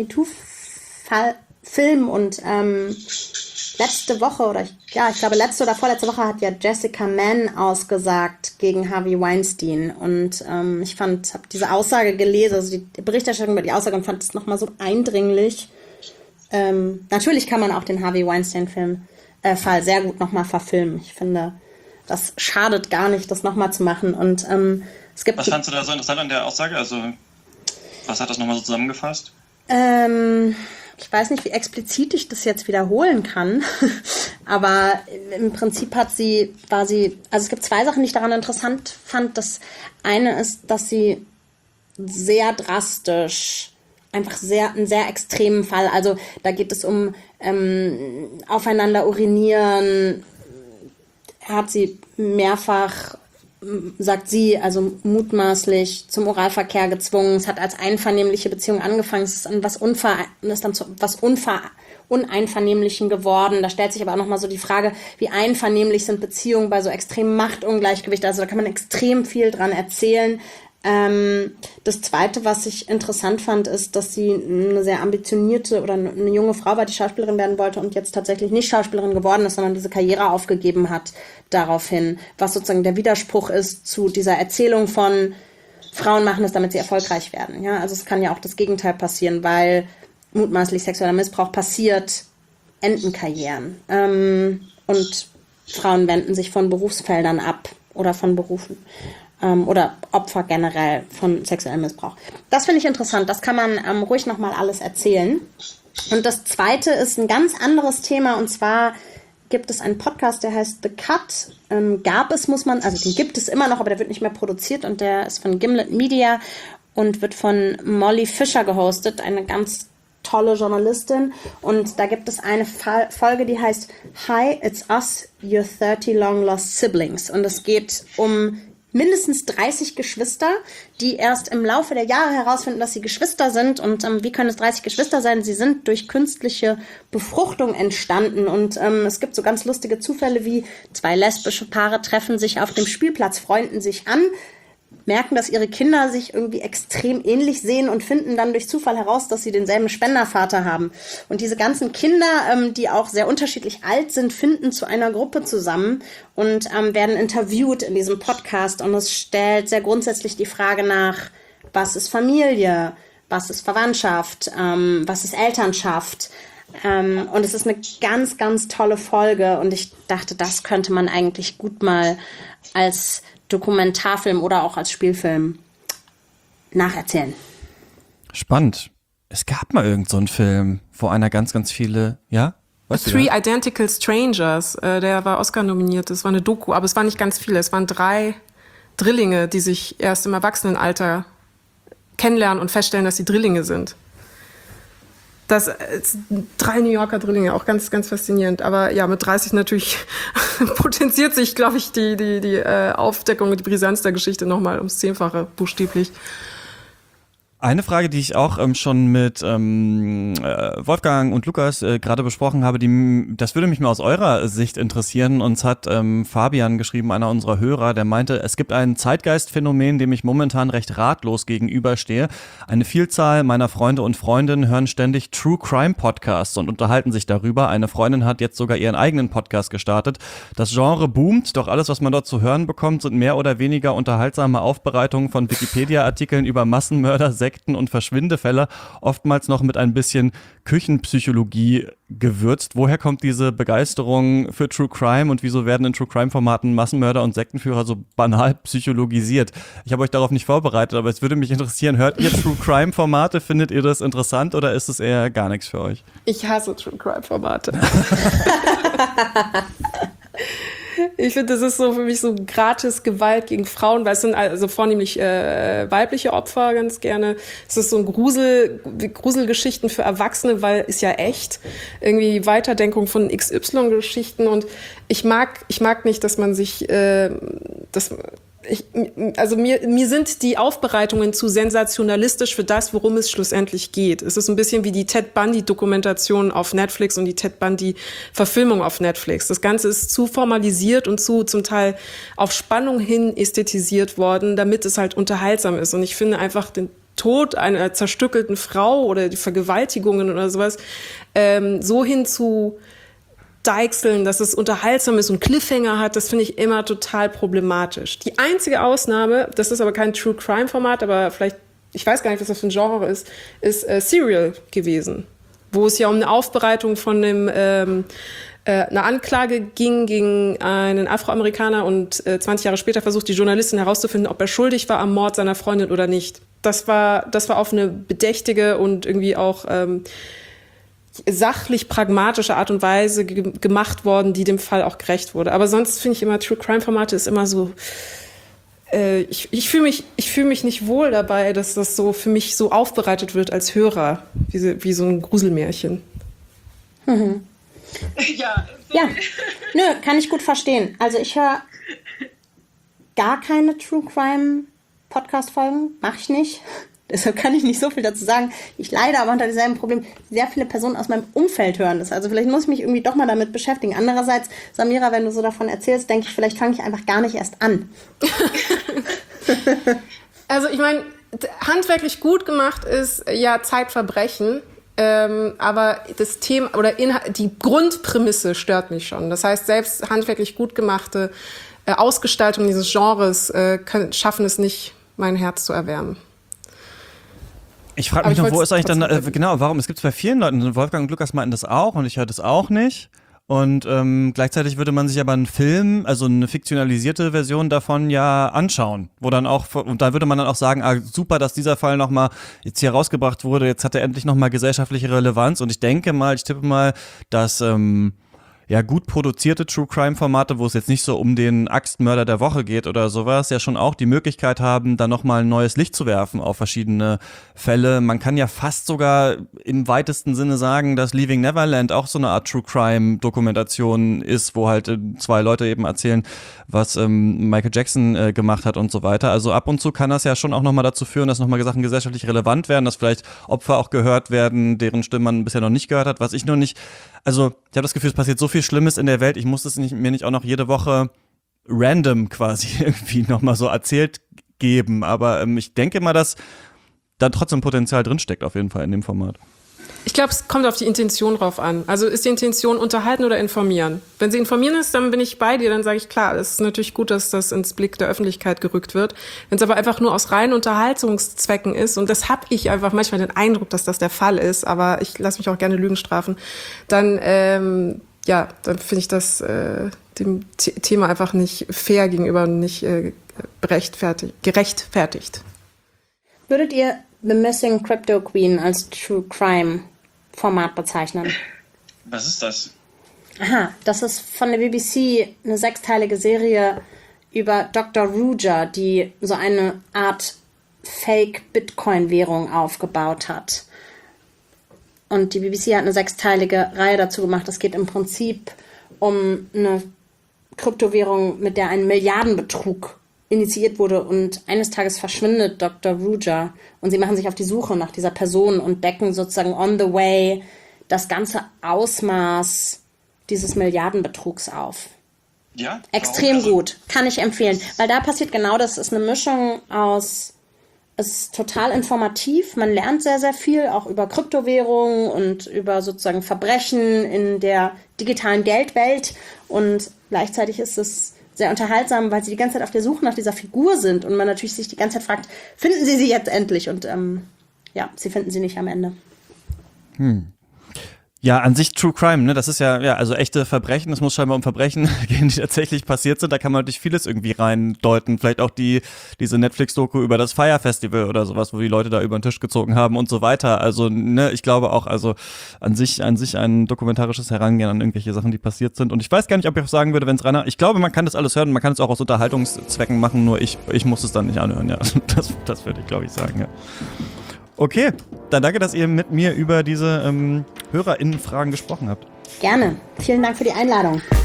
MeToo-Film und ähm, letzte Woche, oder ich, ja, ich glaube letzte oder vorletzte Woche hat ja Jessica Mann ausgesagt gegen Harvey Weinstein und ähm, ich fand, habe diese Aussage gelesen, also die Berichterstattung über die Aussage und fand es nochmal so eindringlich. Ähm, natürlich kann man auch den Harvey Weinstein-Film, äh, Fall sehr gut nochmal verfilmen. Ich finde, das schadet gar nicht, das nochmal zu machen und ähm, es gibt... Was fandst du da so interessant an der Aussage? Also, was hat das nochmal so zusammengefasst? Ähm... Ich weiß nicht, wie explizit ich das jetzt wiederholen kann, aber im Prinzip hat sie, war sie, also es gibt zwei Sachen, die ich daran interessant fand. Das eine ist, dass sie sehr drastisch, einfach sehr, einen sehr extremen Fall, also da geht es um ähm, aufeinander urinieren, hat sie mehrfach, sagt sie, also mutmaßlich zum Oralverkehr gezwungen. Es hat als einvernehmliche Beziehung angefangen. Es ist dann was, Unver- ist dann zu was Unver- Uneinvernehmlichen geworden. Da stellt sich aber auch nochmal so die Frage, wie einvernehmlich sind Beziehungen bei so extremem Machtungleichgewicht. Also da kann man extrem viel dran erzählen. Ähm, das Zweite, was ich interessant fand, ist, dass sie eine sehr ambitionierte oder eine junge Frau war, die Schauspielerin werden wollte und jetzt tatsächlich nicht Schauspielerin geworden ist, sondern diese Karriere aufgegeben hat daraufhin, was sozusagen der Widerspruch ist zu dieser Erzählung von Frauen machen es, damit sie erfolgreich werden. Ja, also es kann ja auch das Gegenteil passieren, weil mutmaßlich sexueller Missbrauch passiert, enden Karrieren. Ähm, und Frauen wenden sich von Berufsfeldern ab oder von Berufen ähm, oder Opfer generell von sexuellem Missbrauch. Das finde ich interessant. Das kann man ähm, ruhig nochmal alles erzählen. Und das Zweite ist ein ganz anderes Thema, und zwar gibt es einen Podcast, der heißt The Cut. Ähm, gab es, muss man, also den gibt es immer noch, aber der wird nicht mehr produziert, und der ist von Gimlet Media und wird von Molly Fischer gehostet, eine ganz tolle Journalistin. Und da gibt es eine Fa- Folge, die heißt Hi, it's us, your thirty long lost siblings. Und es geht um mindestens dreißig Geschwister, die erst im Laufe der Jahre herausfinden, dass sie Geschwister sind. Und ähm, wie können es dreißig Geschwister sein? Sie sind durch künstliche Befruchtung entstanden. Und ähm, es gibt so ganz lustige Zufälle, wie zwei lesbische Paare treffen sich auf dem Spielplatz, freunden sich an, merken, dass ihre Kinder sich irgendwie extrem ähnlich sehen und finden dann durch Zufall heraus, dass sie denselben Spendervater haben. Und diese ganzen Kinder, ähm, die auch sehr unterschiedlich alt sind, finden zu einer Gruppe zusammen und ähm, werden interviewt in diesem Podcast. Und es stellt sehr grundsätzlich die Frage nach, was ist Familie, was ist Verwandtschaft, ähm, was ist Elternschaft. Ähm, und es ist eine ganz, ganz tolle Folge. Und ich dachte, das könnte man eigentlich gut mal als Dokumentarfilm oder auch als Spielfilm nacherzählen. Spannend. Es gab mal irgend so einen Film, wo einer ganz, ganz viele, ja? Weißt Three du das? Identical Strangers, äh, der war Oscar nominiert, das war eine Doku, aber es waren nicht ganz viele, es waren drei Drillinge, die sich erst im Erwachsenenalter kennenlernen und feststellen, dass sie Drillinge sind. Das äh, drei New Yorker Drillinge, auch ganz, ganz faszinierend. Aber ja, mit dreißig natürlich potenziert sich, glaube ich, die, die, die äh, Aufdeckung und die Brisanz der Geschichte nochmal ums Zehnfache, buchstäblich. Eine Frage, die ich auch ähm, schon mit ähm, äh, Wolfgang und Lukas äh, gerade besprochen habe, die, das würde mich mal aus eurer Sicht interessieren. Uns hat ähm, Fabian geschrieben, einer unserer Hörer, der meinte, es gibt ein Zeitgeistphänomen, dem ich momentan recht ratlos gegenüberstehe. Eine Vielzahl meiner Freunde und Freundinnen hören ständig True Crime Podcasts und unterhalten sich darüber. Eine Freundin hat jetzt sogar ihren eigenen Podcast gestartet. Das Genre boomt, doch alles, was man dort zu hören bekommt, sind mehr oder weniger unterhaltsame Aufbereitungen von Wikipedia-Artikeln über Massenmörder, Sekten und Verschwindefälle, oftmals noch mit ein bisschen Küchenpsychologie gewürzt. Woher kommt diese Begeisterung für True Crime und wieso werden in True Crime-Formaten Massenmörder und Sektenführer so banal psychologisiert? Ich habe euch darauf nicht vorbereitet, aber es würde mich interessieren, hört ihr True Crime-Formate? Findet ihr das interessant oder ist es eher gar nichts für euch? Ich hasse True Crime-Formate. Ich finde, das ist so für mich so gratis Gewalt gegen Frauen, weil es sind also vornehmlich äh, weibliche Opfer ganz gerne. Es ist so ein Grusel, Gruselgeschichten für Erwachsene, weil ist ja echt. Irgendwie Weiterdenkung von X Y-Geschichten und ich mag, ich mag nicht, dass man sich, äh, das, ich, also mir, mir sind die Aufbereitungen zu sensationalistisch für das, worum es schlussendlich geht. Es ist ein bisschen wie die Ted Bundy-Dokumentation auf Netflix und die Ted Bundy-Verfilmung auf Netflix. Das Ganze ist zu formalisiert und zu zum Teil auf Spannung hin ästhetisiert worden, damit es halt unterhaltsam ist. Und ich finde einfach den Tod einer zerstückelten Frau oder die Vergewaltigungen oder sowas ähm, so hin zu deichseln, dass es unterhaltsam ist und Cliffhanger hat, das finde ich immer total problematisch. Die einzige Ausnahme, das ist aber kein True Crime Format, aber vielleicht, ich weiß gar nicht, was das für ein Genre ist, ist äh, Serial gewesen, wo es ja um eine Aufbereitung von einem, ähm, äh, einer Anklage ging gegen einen Afroamerikaner und äh, zwanzig Jahre später versucht die Journalistin herauszufinden, ob er schuldig war am Mord seiner Freundin oder nicht. Das war, das war auf eine bedächtige und irgendwie auch ähm, sachlich pragmatische Art und Weise ge- gemacht worden, die dem Fall auch gerecht wurde. Aber sonst finde ich immer, True Crime Formate ist immer so, äh, ich, ich fühle mich, ich fühle mich nicht wohl dabei, dass das so für mich so aufbereitet wird als Hörer, wie so, wie so ein Gruselmärchen. Mhm. Ja. Ja, nö, kann ich gut verstehen. Also ich höre gar keine True Crime Podcast-Folgen, mache ich nicht. Deshalb kann ich nicht so viel dazu sagen. Ich leide aber unter dieselben Problem. Sehr viele Personen aus meinem Umfeld hören das. Also vielleicht muss ich mich irgendwie doch mal damit beschäftigen. Andererseits, Samira, wenn du so davon erzählst, denke ich, vielleicht fange ich einfach gar nicht erst an. Also ich meine, handwerklich gut gemacht ist ja Zeitverbrechen. Ähm, aber das Thema oder Inhalt, die Grundprämisse stört mich schon. Das heißt, selbst handwerklich gut gemachte äh, Ausgestaltung dieses Genres äh, können, schaffen es nicht, mein Herz zu erwärmen. Ich frage Aber mich ich noch, wo wollt's ist eigentlich dann, trotzdem äh, sagen. genau, warum, es gibt es bei vielen Leuten, Wolfgang und Lukas meinten das auch und ich höre das auch nicht. Und ähm, gleichzeitig würde man sich aber einen Film, also eine fiktionalisierte Version davon ja anschauen, wo dann auch, und da würde man dann auch sagen, ah, super, dass dieser Fall nochmal jetzt hier rausgebracht wurde, jetzt hat er endlich nochmal gesellschaftliche Relevanz und ich denke mal, ich tippe mal, dass ähm, ja gut produzierte True-Crime-Formate, wo es jetzt nicht so um den Axtmörder der Woche geht oder sowas, ja schon auch die Möglichkeit haben, da nochmal ein neues Licht zu werfen auf verschiedene Fälle. Man kann ja fast sogar im weitesten Sinne sagen, dass Leaving Neverland auch so eine Art True-Crime-Dokumentation ist, wo halt äh, zwei Leute eben erzählen, was ähm, Michael Jackson äh, gemacht hat und so weiter. Also ab und zu kann das ja schon auch nochmal dazu führen, dass nochmal Sachen gesellschaftlich relevant werden, dass vielleicht Opfer auch gehört werden, deren Stimmen man bisher noch nicht gehört hat, was ich nur nicht, also ich habe das Gefühl, es passiert so viel Schlimmes in der Welt, ich muss es nicht, mir nicht auch noch jede Woche random quasi irgendwie nochmal so erzählt geben, aber ähm, ich denke mal, dass da trotzdem Potenzial drinsteckt auf jeden Fall in dem Format. Ich glaube, es kommt auf die Intention drauf an. Also ist die Intention unterhalten oder informieren? Wenn sie informieren ist, dann bin ich bei dir, dann sage ich, klar, es ist natürlich gut, dass das ins Blick der Öffentlichkeit gerückt wird. Wenn es aber einfach nur aus reinen Unterhaltungszwecken ist, und das habe ich einfach manchmal den Eindruck, dass das der Fall ist, aber ich lasse mich auch gerne Lügen strafen, dann, ähm, ja, dann finde ich das äh, dem T- Thema einfach nicht fair gegenüber und nicht äh, berechtfertigt, gerechtfertigt. Würdet ihr The Missing Crypto Queen als True Crime Format bezeichnen? Was ist das? Aha, das ist von der B B C eine sechsteilige Serie über Doktor Ruja, die so eine Art Fake-Bitcoin-Währung aufgebaut hat. Und die B B C hat eine sechsteilige Reihe dazu gemacht. Es geht im Prinzip um eine Kryptowährung, mit der ein Milliardenbetrug initiiert wurde und eines Tages verschwindet Doktor Ruja und sie machen sich auf die Suche nach dieser Person und decken sozusagen on the way das ganze Ausmaß dieses Milliardenbetrugs auf. Ja? Extrem Also, gut, kann ich empfehlen, weil da passiert genau das, es ist eine Mischung aus, es ist total informativ, man lernt sehr, sehr viel, auch über Kryptowährungen und über sozusagen Verbrechen in der digitalen Geldwelt und gleichzeitig ist es sehr unterhaltsam, weil sie die ganze Zeit auf der Suche nach dieser Figur sind und man natürlich sich die ganze Zeit fragt, finden sie sie jetzt endlich? Und ähm, ja, sie finden sie nicht am Ende. Hm. Ja, an sich True Crime, ne, das ist ja, ja, also echte Verbrechen, es muss scheinbar um Verbrechen gehen, die tatsächlich passiert sind, da kann man natürlich vieles irgendwie reindeuten, vielleicht auch die, diese Netflix-Doku über das Fire Festival oder sowas, wo die Leute da über den Tisch gezogen haben und so weiter, also, ne, ich glaube auch, also, an sich, an sich ein dokumentarisches Herangehen an irgendwelche Sachen, die passiert sind und ich weiß gar nicht, ob ich auch sagen würde, wenn es reiner, ich glaube, man kann das alles hören, man kann es auch aus Unterhaltungszwecken machen, nur ich, ich muss es dann nicht anhören, ja, das, das würde ich, glaube ich, sagen, ja. Okay, dann danke, dass ihr mit mir über diese ähm, HörerInnen-Fragen gesprochen habt. Gerne. Vielen Dank für die Einladung.